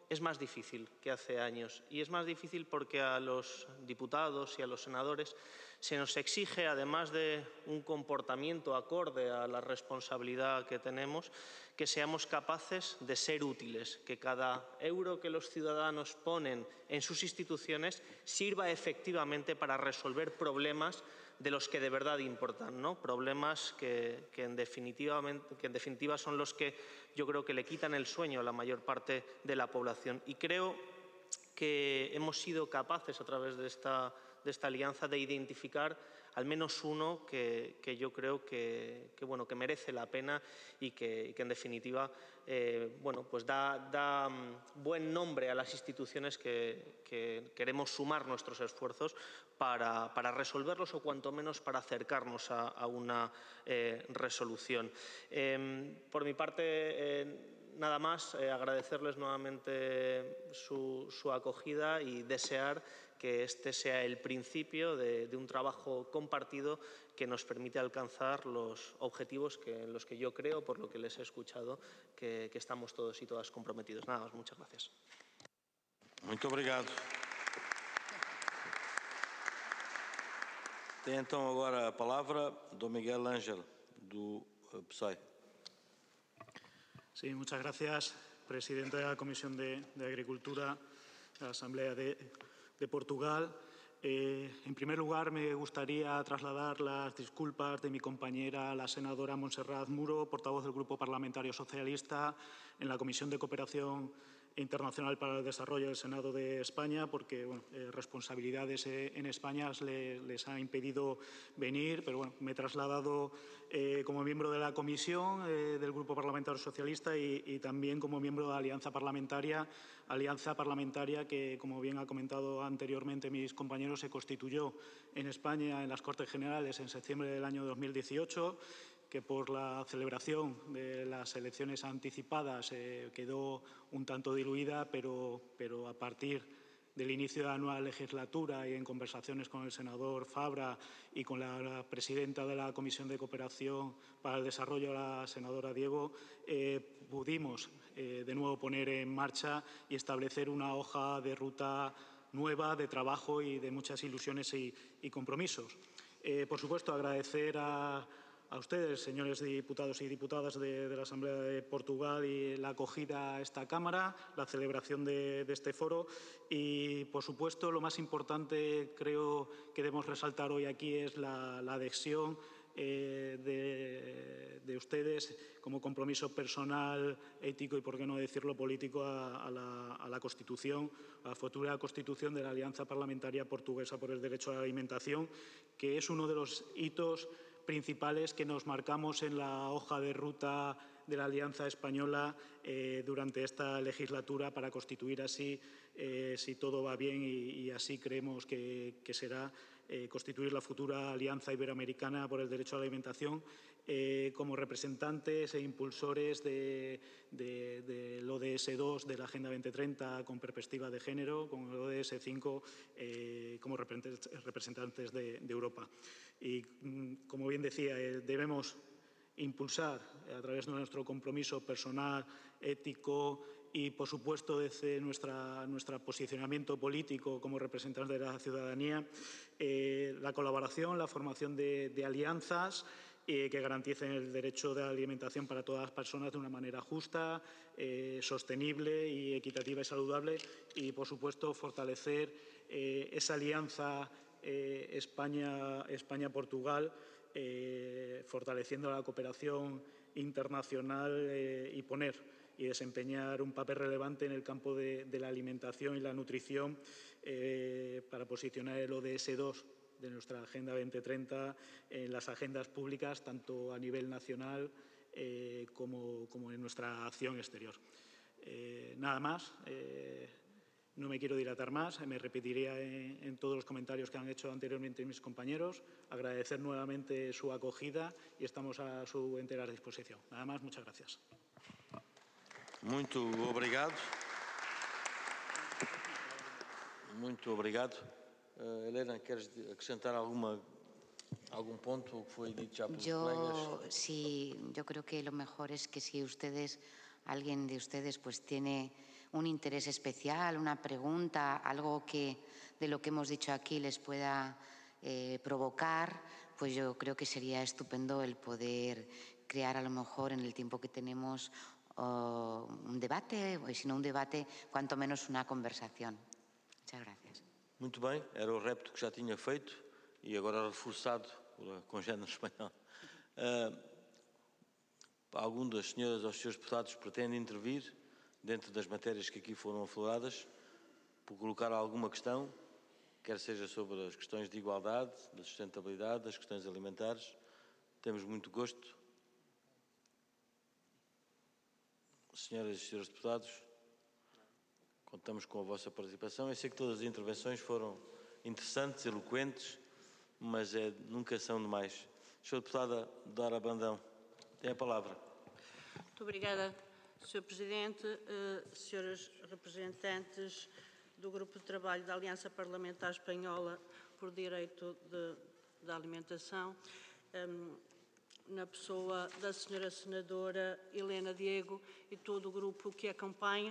es más difícil que hace años. Y es más difícil porque a los diputados y a los senadores se nos exige, además de un comportamiento acorde a la responsabilidad que tenemos, que seamos capaces de ser útiles, que cada euro que los ciudadanos ponen en sus instituciones sirva efectivamente para resolver problemas de los que de verdad importan, ¿no? Problemas que en definitiva son los que yo creo que le quitan el sueño a la mayor parte de la población. Y creo que hemos sido capaces, a través de esta alianza, de identificar al menos uno que yo creo que merece la pena y que en definitiva pues da buen nombre a las instituciones que queremos sumar nuestros esfuerzos para resolverlos o cuanto menos para acercarnos a una resolución. Por mi parte, nada más, agradecerles nuevamente su acogida y desear que este sea el principio de un trabajo compartido que nos permite alcanzar los objetivos en los que yo creo, por lo que les he escuchado, que estamos todos y todas comprometidos. Nada más, muchas gracias. Muito obrigado. Tem então agora a palavra Dom Miguel Ángel, do PSOE. Sí, muchas gracias, presidente de la Comisión de Agricultura de la Asamblea de Portugal. En primer lugar, me gustaría trasladar las disculpas de mi compañera, la senadora Montserrat Muro, portavoz del Grupo Parlamentario Socialista en la Comisión de Cooperación Internacional para el Desarrollo del Senado de España, porque responsabilidades en España les ha impedido venir, pero bueno, me he trasladado como miembro de la Comisión del Grupo Parlamentario Socialista y también como miembro de la Alianza Parlamentaria que, como bien ha comentado anteriormente mis compañeros, se constituyó en España en las Cortes Generales en septiembre del año 2018, que por la celebración de las elecciones anticipadas quedó un tanto diluida, pero a partir del inicio de la nueva legislatura y en conversaciones con el senador Fabra y con la presidenta de la Comisión de Cooperación para el Desarrollo, la senadora Diego, pudimos de nuevo poner en marcha y establecer una hoja de ruta nueva de trabajo y de muchas ilusiones y compromisos. Por supuesto, agradecer a ustedes, señores diputados y diputadas de la Asamblea de Portugal, y la acogida a esta Cámara, la celebración de este foro y, por supuesto, lo más importante creo que debemos resaltar hoy aquí es la adhesión de ustedes como compromiso personal, ético y, por qué no decirlo, político a la Constitución, a la futura Constitución de la Alianza Parlamentaria Portuguesa por el Derecho a la Alimentación, que es uno de los hitos principales que nos marcamos en la hoja de ruta de la Alianza Española durante esta legislatura para constituir así, si todo va bien y así creemos que será, constituir la futura Alianza Iberoamericana por el Derecho a la Alimentación como representantes e impulsores del ODS 2 de la Agenda 2030 con perspectiva de género, con el ODS 5 como representantes de Europa. Y, como bien decía, debemos impulsar a través de nuestro compromiso personal, ético y, por supuesto, desde nuestro posicionamiento político como representantes de la ciudadanía, la colaboración, la formación de alianzas que garanticen el derecho de la alimentación para todas las personas de una manera justa, sostenible y equitativa y saludable y, por supuesto, fortalecer esa alianza España-Portugal, fortaleciendo la cooperación internacional y desempeñar un papel relevante en el campo de la alimentación y la nutrición para posicionar el ODS 2 de nuestra Agenda 2030 en las agendas públicas, tanto a nivel nacional como en nuestra acción exterior. Nada más. No me quiero dilatar más, me repetiría en todos los comentarios que han hecho anteriormente mis compañeros. Agradecer nuevamente su acogida y estamos a su entera disposición. Nada más, muchas gracias. Muito obrigado. Muito obrigado. Helena, ¿quieres acrescentar algún punto que fue dicho ya por los colegas? Sí, yo creo que lo mejor es que si alguien de ustedes pues tiene un interés especial, una pregunta, algo que de lo que hemos dicho aquí les pueda provocar, pues yo creo que sería estupendo el poder crear a lo mejor en el tiempo que tenemos un debate, o si no un debate, cuanto menos una conversación. Muchas gracias. Muito bem, era o repto que já tinha feito e agora reforçado pela congénere espanhol. Algum das senhoras ou senhores deputados pretende intervir dentro das matérias que aqui foram afloradas, por colocar alguma questão, quer seja sobre as questões de igualdade, da sustentabilidade, das questões alimentares. Temos muito gosto. Senhoras e senhores deputados, contamos com a vossa participação. Eu sei que todas as intervenções foram interessantes, eloquentes, mas nunca são demais. Senhora Deputada Dora Brandão, tem a palavra. Muito obrigada, Sr. Presidente, senhoras representantes do Grupo de Trabalho da Aliança Parlamentar Espanhola por Direito da Alimentação, na pessoa da senhora senadora Helena Diego e todo o grupo que acompanha.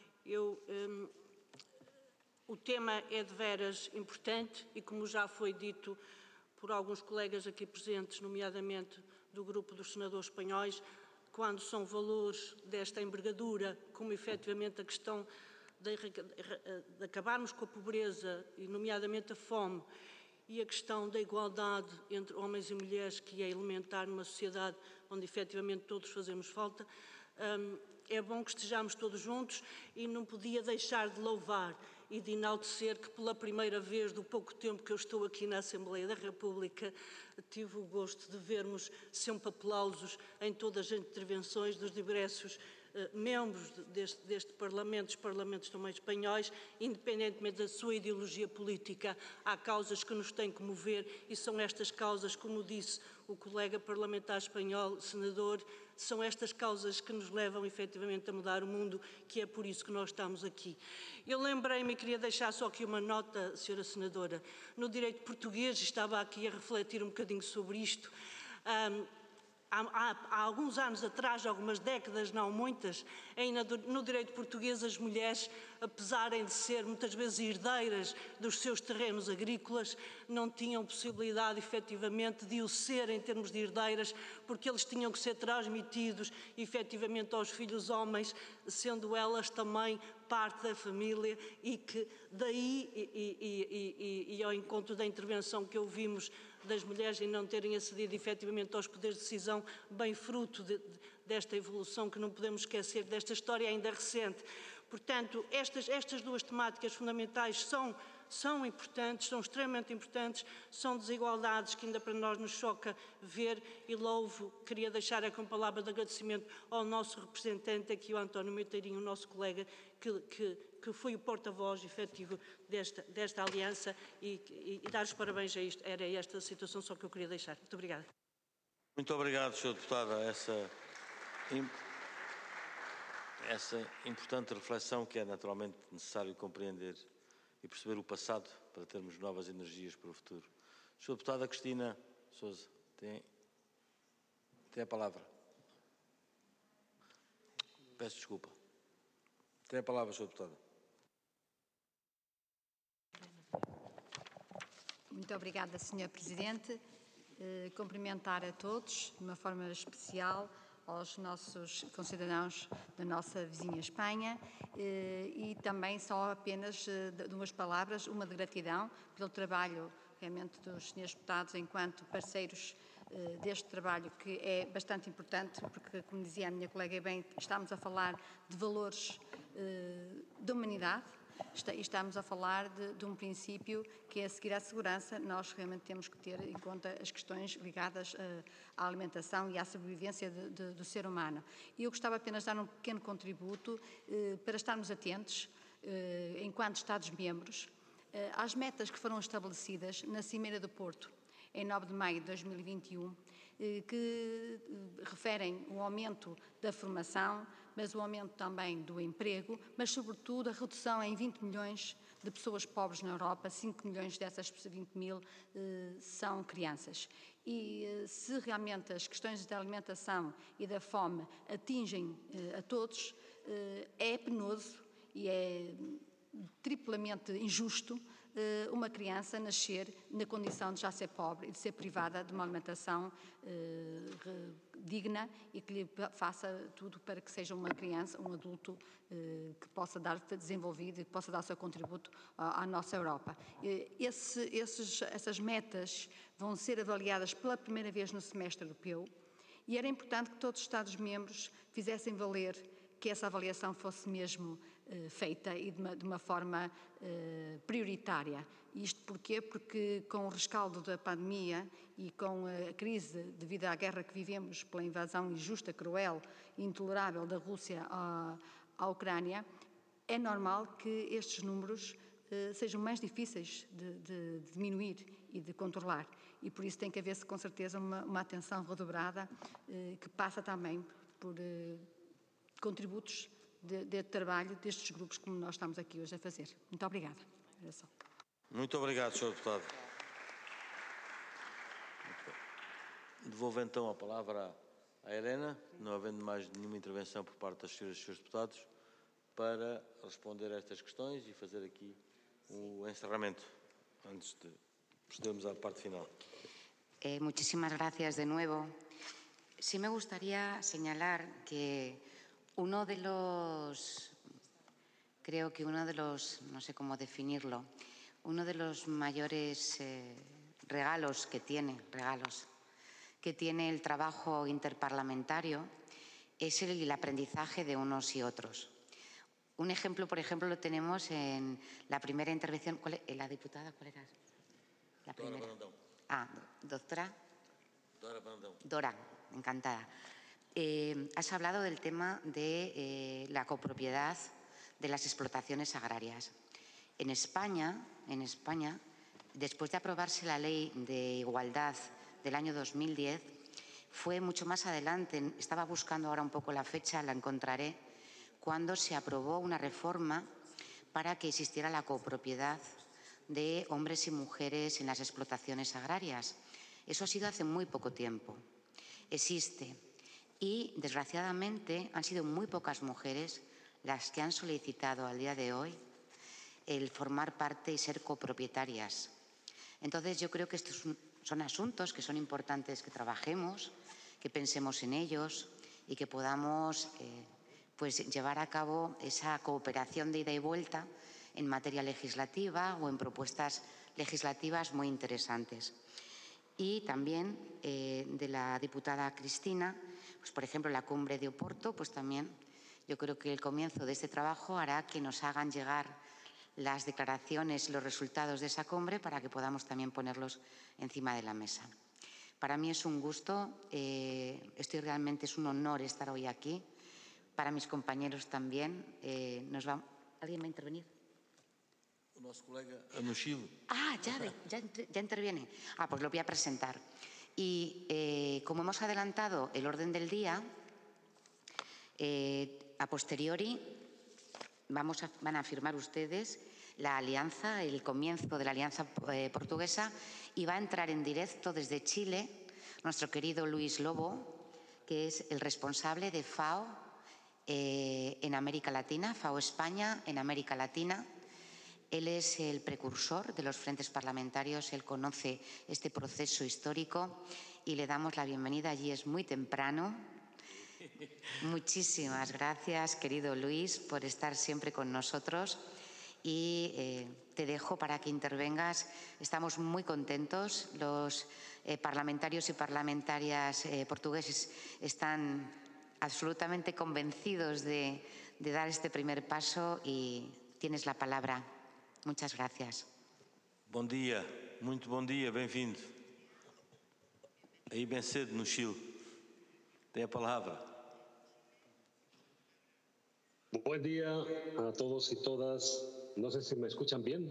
O tema é de veras importante e, como já foi dito por alguns colegas aqui presentes, nomeadamente do grupo dos senadores espanhóis, quando são valores desta envergadura, como efetivamente a questão de acabarmos com a pobreza, e nomeadamente a fome, e a questão da igualdade entre homens e mulheres, que é elementar numa sociedade onde efetivamente todos fazemos falta, é bom que estejamos todos juntos e não podia deixar de louvar e de enaltecer que pela primeira vez do pouco tempo que eu estou aqui na Assembleia da República tive o gosto de vermos sempre aplausos em todas as intervenções dos diversos membros deste Parlamento, dos Parlamentos também espanhóis, independentemente da sua ideologia política. Há causas que nos têm que mover e são estas causas, como disse o colega parlamentar espanhol, senador, são estas causas que nos levam efetivamente a mudar o mundo, que é por isso que nós estamos aqui. Eu lembrei-me e queria deixar só aqui uma nota, senhora senadora, no direito português, estava aqui a refletir um bocadinho sobre isto. Há alguns anos atrás, algumas décadas, não muitas, ainda no direito português as mulheres, apesar de ser muitas vezes herdeiras dos seus terrenos agrícolas, não tinham possibilidade efetivamente de o ser em termos de herdeiras, porque eles tinham que ser transmitidos efetivamente aos filhos homens, sendo elas também parte da família, e que daí e ao encontro da intervenção que ouvimos das mulheres em não terem acedido efetivamente aos poderes de decisão, bem fruto desta evolução que não podemos esquecer, desta história ainda recente. Portanto, estas duas temáticas fundamentais são importantes, são extremamente importantes, são desigualdades que ainda para nós nos choca ver, e queria deixar com a palavra de agradecimento ao nosso representante aqui, o António Meiteirinho, o nosso colega, que foi o porta-voz efetivo desta aliança, e dar os parabéns a isto. Era esta a situação só que eu queria deixar. Muito obrigada. Muito obrigado, Sr. Deputada, essa importante reflexão que é naturalmente necessário compreender e perceber o passado para termos novas energias para o futuro. Sra. Deputada Cristina Sousa, tem a palavra. Peço desculpa. Tem a palavra, Sra. Deputada. Muito obrigada, Sr. Presidente. Cumprimentar a todos, de uma forma especial, aos nossos concidadãos da nossa vizinha Espanha, e também só apenas duas palavras, uma de gratidão pelo trabalho realmente dos senhores deputados enquanto parceiros deste trabalho, que é bastante importante, porque, como dizia a minha colega bem, estamos a falar de valores da humanidade. Estamos a falar de um princípio que é a seguir à segurança. Nós realmente temos que ter em conta as questões ligadas à alimentação e à sobrevivência do ser humano. E eu gostava apenas de dar um pequeno contributo para estarmos atentos, enquanto Estados-membros, às metas que foram estabelecidas na Cimeira do Porto, em 9 de maio de 2021, que referem o aumento da formação, mas o aumento também do emprego, mas sobretudo a redução em 20 milhões de pessoas pobres na Europa. 5 milhões dessas 20 mil são crianças. E se realmente as questões da alimentação e da fome atingem a todos, é penoso e é triplamente injusto uma criança nascer na condição de já ser pobre e de ser privada de uma alimentação digna e que lhe faça tudo para que seja uma criança, um adulto que possa dar desenvolvido e que possa dar o seu contributo à nossa Europa. Essas metas vão ser avaliadas pela primeira vez no semestre europeu e era importante que todos os Estados-membros fizessem valer que essa avaliação fosse mesmo feita e de uma forma prioritária. Isto porquê? Porque com o rescaldo da pandemia e com a crise devido à guerra que vivemos pela invasão injusta, cruel e intolerável da Rússia à Ucrânia, é normal que estes números sejam mais difíceis de diminuir e de controlar. E por isso tem que haver, com certeza, uma atenção redobrada que passa também por contributos de trabalho destes grupos como nós estamos aqui hoje a fazer. Muito obrigada. Muito obrigado, Sr. Deputado. Devolvo então a palavra à Helena, não havendo mais nenhuma intervenção por parte das senhoras e senhores deputados, para responder a estas questões e fazer aqui o encerramento, antes de procedermos à parte final. Muchísimas gracias de nuevo. Sí me gustaría señalar que creo que uno de los, no sé cómo definirlo, uno de los mayores regalos que tiene el trabajo interparlamentario es el aprendizaje de unos y otros. Un ejemplo, por ejemplo, lo tenemos en la primera intervención. ¿La diputada cuál era? La primera. Doctora. Dora, encantada. Has hablado del tema de la copropiedad de las explotaciones agrarias. En España, después de aprobarse la Ley de Igualdad del año 2010, fue mucho más adelante, estaba buscando ahora un poco la fecha, la encontraré, cuando se aprobó una reforma para que existiera la copropiedad de hombres y mujeres en las explotaciones agrarias. Eso ha sido hace muy poco tiempo. Existe. Y, desgraciadamente, han sido muy pocas mujeres las que han solicitado al día de hoy el formar parte y ser copropietarias. Entonces, yo creo que estos son asuntos que son importantes que trabajemos, que pensemos en ellos y que podamos llevar a cabo esa cooperación de ida y vuelta en materia legislativa o en propuestas legislativas muy interesantes. Y también de la diputada Cristina, pues por ejemplo la cumbre de Oporto, pues también yo creo que el comienzo de este trabajo hará que nos hagan llegar las declaraciones, los resultados de esa cumbre para que podamos también ponerlos encima de la mesa. Para mí es un gusto, realmente es un honor estar hoy aquí. Para mis compañeros también. ¿Alguien va a intervenir? Nuestro colega Nushil. Ya interviene. Pues lo voy a presentar. Y como hemos adelantado el orden del día, a posteriori van a firmar ustedes la alianza, el comienzo de la alianza portuguesa, y va a entrar en directo desde Chile nuestro querido Luis Lobo, que es el responsable de FAO en América Latina, FAO España en América Latina. Él es el precursor de los frentes parlamentarios, él conoce este proceso histórico y le damos la bienvenida. Allí es muy temprano. Muchísimas gracias, querido Luis, por estar siempre con nosotros y te dejo para que intervengas. Estamos muy contentos. Los parlamentarios y parlamentarias portugueses están absolutamente convencidos de dar este primer paso y tienes la palabra. Muchas gracias. Bom dia, muito bom dia, bem-vindo. Aí bem cedo no Chile. Tem a palavra. Buen día a todos y todas. No sé si me escuchan bien.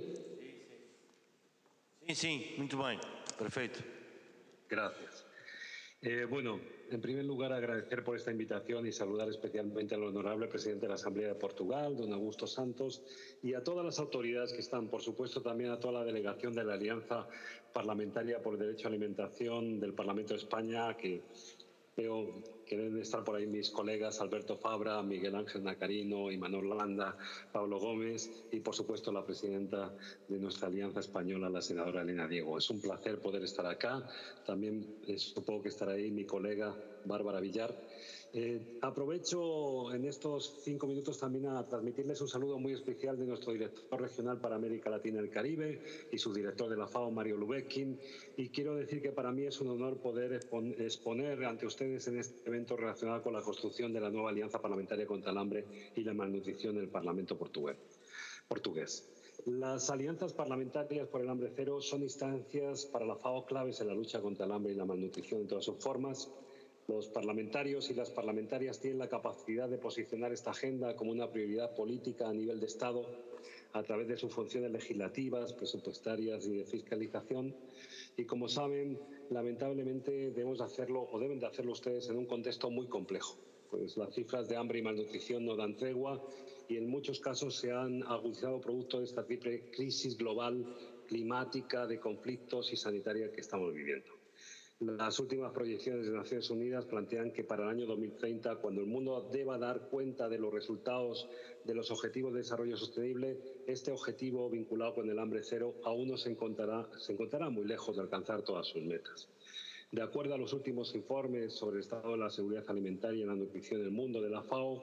Sí, muito bem. Perfecto. Gracias. Bueno, en primer lugar, agradecer por esta invitación y saludar especialmente al honorable presidente de la Asamblea de Portugal, don Augusto Santos, y a todas las autoridades que están, por supuesto, también a toda la delegación de la Alianza Parlamentaria por el Derecho a la Alimentación del Parlamento de España, que Veo que deben estar por ahí mis colegas Alberto Fabra, Miguel Ángel Nacarino, Imanol Landa, Pablo Gómez y, por supuesto, la presidenta de nuestra Alianza Española, la senadora Elena Diego. Es un placer poder estar acá. También supongo que estará ahí mi colega Bárbara Villar. Aprovecho en estos 5 minutos también a transmitirles un saludo muy especial de nuestro director regional para América Latina y el Caribe y su director de la FAO, Mario Lubeckin. Y quiero decir que para mí es un honor poder exponer ante ustedes en este evento relacionado con la construcción de la nueva Alianza Parlamentaria contra el Hambre y la Malnutrición en el Parlamento portugués. Las alianzas parlamentarias por el hambre cero son instancias para la FAO claves en la lucha contra el hambre y la malnutrición en todas sus formas. Los parlamentarios y las parlamentarias tienen la capacidad de posicionar esta agenda como una prioridad política a nivel de Estado a través de sus funciones legislativas, presupuestarias y de fiscalización. Y como saben, lamentablemente debemos hacerlo o deben de hacerlo ustedes en un contexto muy complejo. Pues las cifras de hambre y malnutrición no dan tregua y en muchos casos se han agudizado producto de esta triple crisis global, climática, de conflictos y sanitaria que estamos viviendo. Las últimas proyecciones de Naciones Unidas plantean que para el año 2030, cuando el mundo deba dar cuenta de los resultados de los Objetivos de Desarrollo Sostenible, este objetivo vinculado con el hambre cero aún no se encontrará muy lejos de alcanzar todas sus metas. De acuerdo a los últimos informes sobre el estado de la seguridad alimentaria y la nutrición en el mundo de la FAO,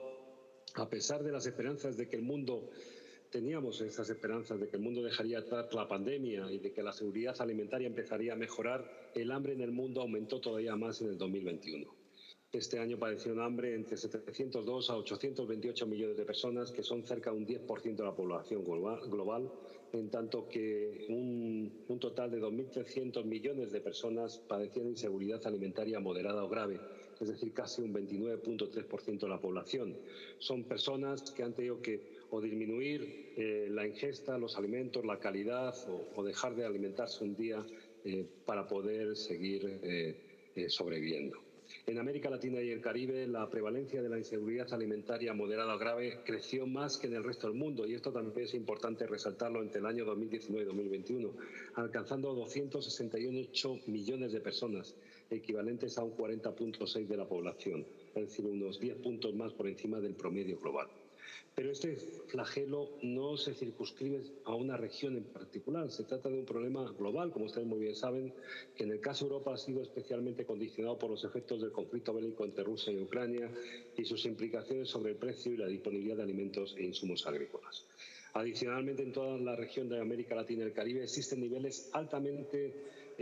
a pesar de las esperanzas de que el mundo Teníamos esas esperanzas de que el mundo dejaría atrás la pandemia y de que la seguridad alimentaria empezaría a mejorar, el hambre en el mundo aumentó todavía más en el 2021. Este año padecieron hambre entre 702 a 828 millones de personas, que son cerca de un 10% de la población global, en tanto que un total de 2.300 millones de personas padecían inseguridad alimentaria moderada o grave, es decir, casi un 29.3% de la población. Son personas que han tenido que o disminuir la ingesta, los alimentos, la calidad o dejar de alimentarse un día para poder seguir sobreviviendo. En América Latina y el Caribe, la prevalencia de la inseguridad alimentaria moderada o grave creció más que en el resto del mundo, y esto también es importante resaltarlo entre el año 2019 y 2021, alcanzando 268 millones de personas, equivalentes a un 40.6% de la población, es decir, unos 10 puntos más por encima del promedio global. Pero este flagelo no se circunscribe a una región en particular. Se trata de un problema global, como ustedes muy bien saben, que en el caso de Europa ha sido especialmente condicionado por los efectos del conflicto bélico entre Rusia y Ucrania y sus implicaciones sobre el precio y la disponibilidad de alimentos e insumos agrícolas. Adicionalmente, en toda la región de América Latina y el Caribe existen niveles altamente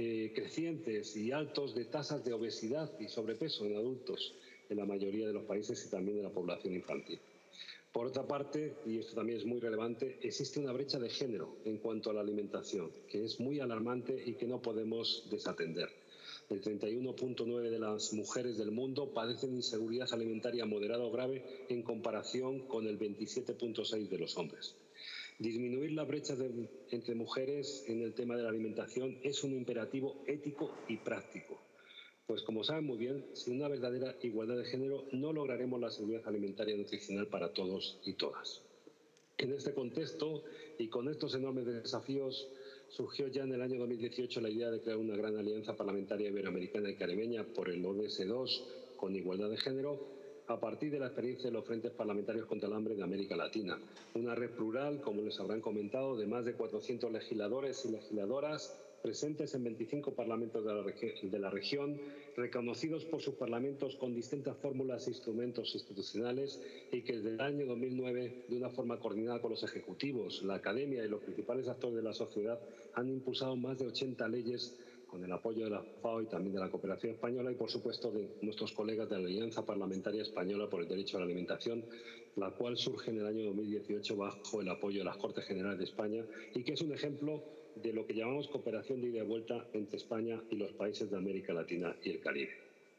crecientes y altos de tasas de obesidad y sobrepeso en adultos en la mayoría de los países y también de la población infantil. Por otra parte, y esto también es muy relevante, existe una brecha de género en cuanto a la alimentación, que es muy alarmante y que no podemos desatender. El 31.9% de las mujeres del mundo padecen inseguridad alimentaria moderada o grave en comparación con el 27.6% de los hombres. Disminuir la brecha entre mujeres en el tema de la alimentación es un imperativo ético y práctico. Pues como saben muy bien, sin una verdadera igualdad de género no lograremos la seguridad alimentaria y nutricional para todos y todas. En este contexto y con estos enormes desafíos, surgió ya en el año 2018 la idea de crear una gran alianza parlamentaria iberoamericana y caribeña por el ODS2 con igualdad de género, a partir de la experiencia de los frentes parlamentarios contra el hambre de América Latina. Una red plural, como les habrán comentado, de más de 400 legisladores y legisladoras presentes en 25 parlamentos de la región, reconocidos por sus parlamentos con distintas fórmulas e instrumentos institucionales, y que desde el año 2009, de una forma coordinada con los ejecutivos, la academia y los principales actores de la sociedad, han impulsado más de 80 leyes con el apoyo de la FAO y también de la cooperación española y, por supuesto, de nuestros colegas de la Alianza Parlamentaria Española por el Derecho a la Alimentación, la cual surge en el año 2018 bajo el apoyo de las Cortes Generales de España y que es un ejemplo de lo que llamamos cooperación de ida y vuelta entre España y los países de América Latina y el Caribe.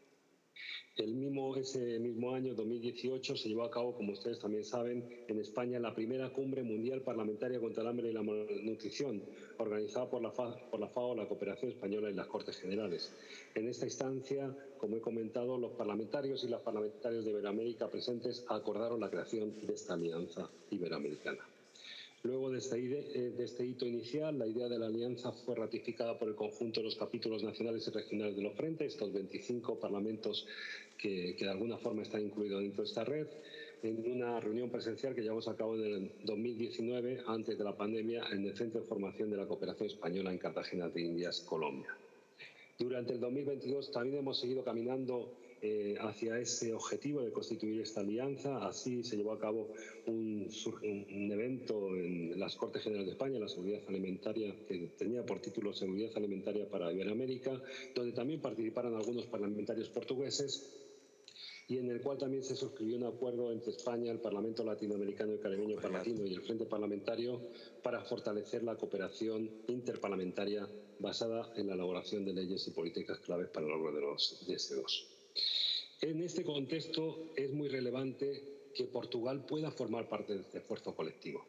Ese mismo año, 2018, se llevó a cabo, como ustedes también saben, en España la primera cumbre mundial parlamentaria contra el hambre y la malnutrición, organizada por la FAO, la Cooperación Española y las Cortes Generales. En esta instancia, como he comentado, los parlamentarios y las parlamentarias de Iberoamérica presentes acordaron la creación de esta alianza iberoamericana. Luego de este hito inicial, la idea de la alianza fue ratificada por el conjunto de los capítulos nacionales y regionales de los frentes, estos 25 parlamentos que de alguna forma están incluidos dentro de esta red, en una reunión presencial que llevamos a cabo en el 2019, antes de la pandemia, en el Centro de Formación de la Cooperación Española en Cartagena de Indias, Colombia. Durante el 2022 también hemos seguido caminando hacia ese objetivo de constituir esta alianza. Así se llevó a cabo un evento en las Cortes Generales de España, la seguridad alimentaria, que tenía por título Seguridad Alimentaria para Iberoamérica, donde también participaron algunos parlamentarios portugueses, y en el cual también se suscribió un acuerdo entre España, el Parlamento Latinoamericano y Caribeño Parlatino y el Frente Parlamentario para fortalecer la cooperación interparlamentaria basada en la elaboración de leyes y políticas claves para el logro de los deseos. En este contexto es muy relevante que Portugal pueda formar parte de este esfuerzo colectivo.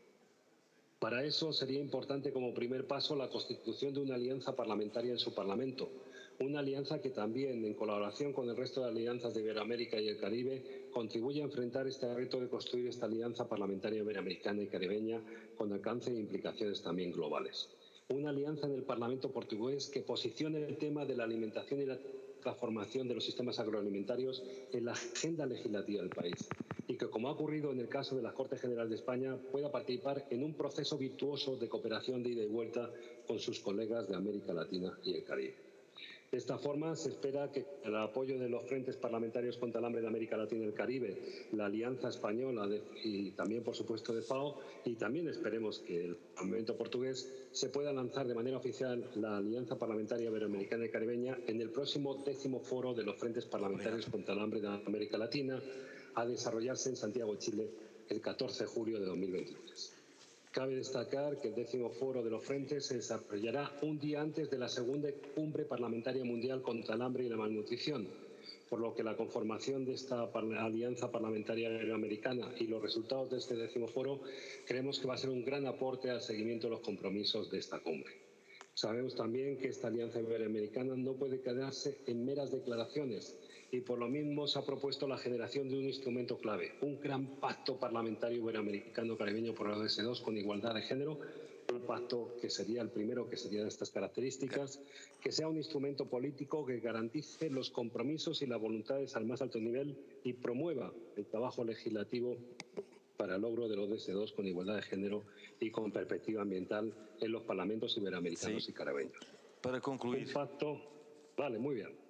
Para eso sería importante como primer paso la constitución de una alianza parlamentaria en su Parlamento, una alianza que también, en colaboración con el resto de alianzas de Iberoamérica y el Caribe, contribuye a enfrentar este reto de construir esta alianza parlamentaria iberoamericana y caribeña con alcance e implicaciones también globales. Una alianza en el Parlamento portugués que posicione el tema de la alimentación y la transformación de los sistemas agroalimentarios en la agenda legislativa del país y que, como ha ocurrido en el caso de las Cortes Generales de España, pueda participar en un proceso virtuoso de cooperación de ida y vuelta con sus colegas de América Latina y el Caribe. De esta forma, se espera que el apoyo de los frentes parlamentarios contra el hambre de América Latina y el Caribe, la Alianza Española y también, por supuesto, de FAO, y también esperemos que el Parlamento portugués se pueda lanzar de manera oficial la Alianza Parlamentaria Iberoamericana y Caribeña en el próximo 10º Foro de los Frentes Parlamentarios contra el Hambre de América Latina, a desarrollarse en Santiago, Chile, el 14 de julio de 2023. Cabe destacar que el 10º Foro de los Frentes se desarrollará un día antes de la segunda Cumbre Parlamentaria Mundial contra el Hambre y la Malnutrición, por lo que la conformación de esta Alianza Parlamentaria Iberoamericana y los resultados de este 10º Foro creemos que va a ser un gran aporte al seguimiento de los compromisos de esta cumbre. Sabemos también que esta Alianza Iberoamericana no puede quedarse en meras declaraciones, y por lo mismo se ha propuesto la generación de un instrumento clave, un gran pacto parlamentario iberoamericano caribeño por la OS2 con igualdad de género, un pacto que sería el primero que sería de estas características, que sea un instrumento político que garantice los compromisos y las voluntades al más alto nivel y promueva el trabajo legislativo para el logro de los DS2 con igualdad de género y con perspectiva ambiental en los parlamentos iberoamericanos y caribeños. Para concluir. Un pacto. Vale, muy bien.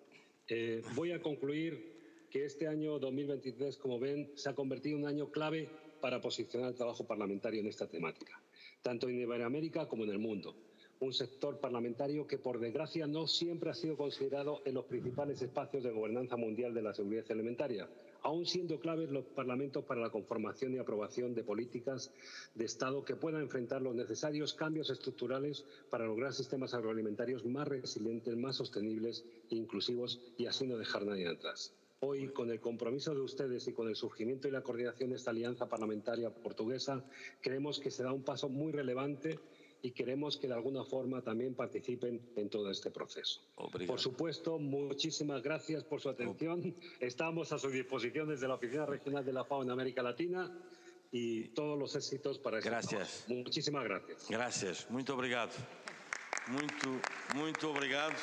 Voy a concluir que este año 2023, como ven, se ha convertido en un año clave para posicionar el trabajo parlamentario en esta temática, tanto en Iberoamérica como en el mundo. Un sector parlamentario que, por desgracia, no siempre ha sido considerado en los principales espacios de gobernanza mundial de la seguridad alimentaria, aún siendo claves los parlamentos para la conformación y aprobación de políticas de Estado que puedan enfrentar los necesarios cambios estructurales para lograr sistemas agroalimentarios más resilientes, más sostenibles e inclusivos y así no dejar a nadie atrás. Hoy, con el compromiso de ustedes y con el surgimiento y la coordinación de esta alianza parlamentaria portuguesa, creemos que se da un paso muy relevante y queremos que de alguna forma también participen en todo este proceso. Obrigado. Por supuesto, muchísimas gracias por su atención. Estamos a su disposición desde la Oficina Regional de la FAO en América Latina y todos los éxitos para este Gracias. trabajo. Muchísimas gracias. Gracias. Muito obrigado. Muito obrigado.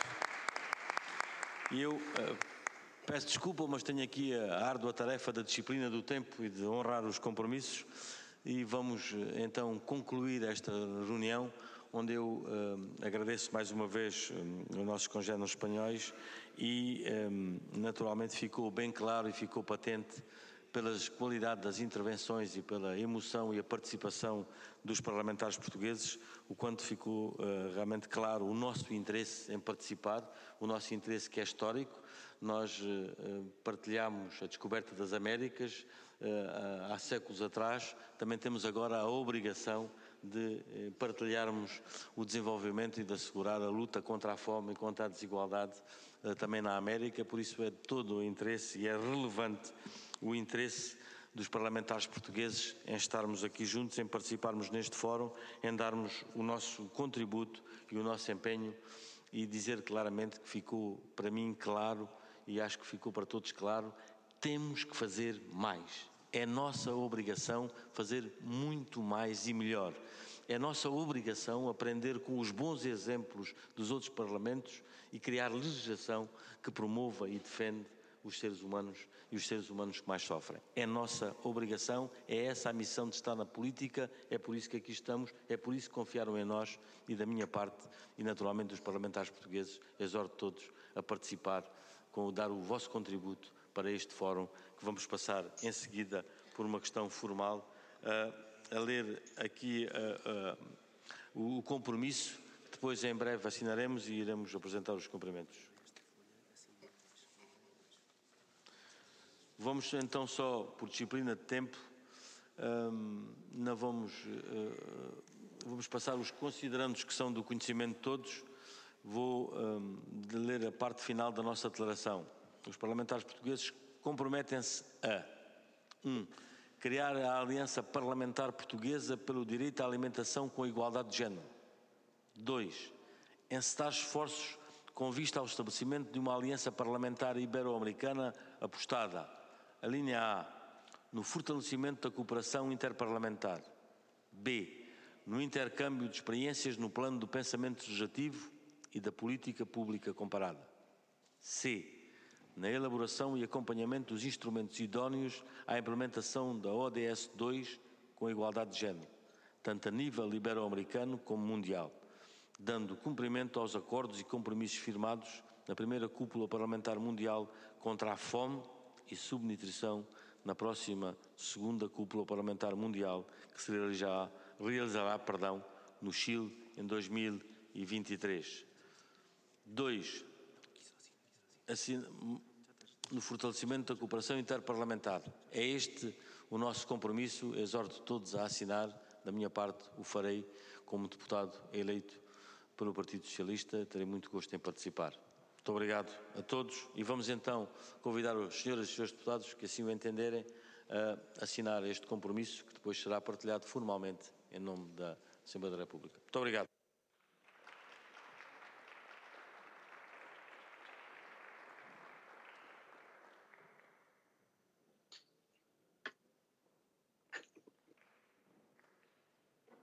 E eu peço desculpa, mas tenho aqui a árdua tarefa da disciplina do tempo e de honrar os compromissos. E vamos então concluir esta reunião, onde eu agradeço mais uma vez aos nossos congêneres espanhóis e naturalmente ficou bem claro e ficou patente pela qualidade das intervenções e pela emoção e a participação dos parlamentares portugueses, o quanto ficou realmente claro o nosso interesse em participar, o nosso interesse que é histórico. Nós partilhamos a descoberta das Américas há séculos atrás, também temos agora a obrigação de partilharmos o desenvolvimento e de assegurar a luta contra a fome e contra a desigualdade também na América, por isso é todo o interesse e é relevante o interesse dos parlamentares portugueses em estarmos aqui juntos, em participarmos neste fórum, em darmos o nosso contributo e o nosso empenho e dizer claramente que ficou para mim claro e acho que ficou para todos claro, temos que fazer mais. É nossa obrigação fazer muito mais e melhor. É nossa obrigação aprender com os bons exemplos dos outros parlamentos e criar legislação que promova e defende os seres humanos e os seres humanos que mais sofrem. É nossa obrigação, é essa a missão de estar na política, é por isso que aqui estamos, é por isso que confiaram em nós e da minha parte e naturalmente dos parlamentares portugueses, exorto todos a participar, dar o vosso contributo para este fórum, que vamos passar em seguida por uma questão formal, a ler aqui o compromisso, que depois em breve assinaremos e iremos apresentar os cumprimentos. Vamos então só, por disciplina de tempo, vamos passar os considerandos que são do conhecimento de todos. Vou ler a parte final da nossa declaração. Os parlamentares portugueses comprometem-se a 1. Criar a Aliança Parlamentar Portuguesa pelo Direito à Alimentação com igualdade de género. 2. Encetar esforços com vista ao estabelecimento de uma Aliança Parlamentar Ibero-Americana apostada, a linha A, no fortalecimento da cooperação interparlamentar. B, no intercâmbio de experiências no plano do pensamento legislativo e da política pública comparada. C, na elaboração e acompanhamento dos instrumentos idóneos à implementação da ODS 2 com igualdade de género, tanto a nível ibero-americano como mundial, dando cumprimento aos acordos e compromissos firmados na primeira cúpula parlamentar mundial contra a fome e subnutrição, na próxima segunda cúpula parlamentar mundial, que se realizará no Chile em 2023. 2. No fortalecimento da cooperação interparlamentar. É este o nosso compromisso, exorto todos a assinar, da minha parte o farei como deputado eleito pelo Partido Socialista, terei muito gosto em participar. Muito obrigado a todos e vamos então convidar os senhores e senhores deputados que assim o entenderem a assinar este compromisso, que depois será partilhado formalmente em nome da Assembleia da República. Muito obrigado.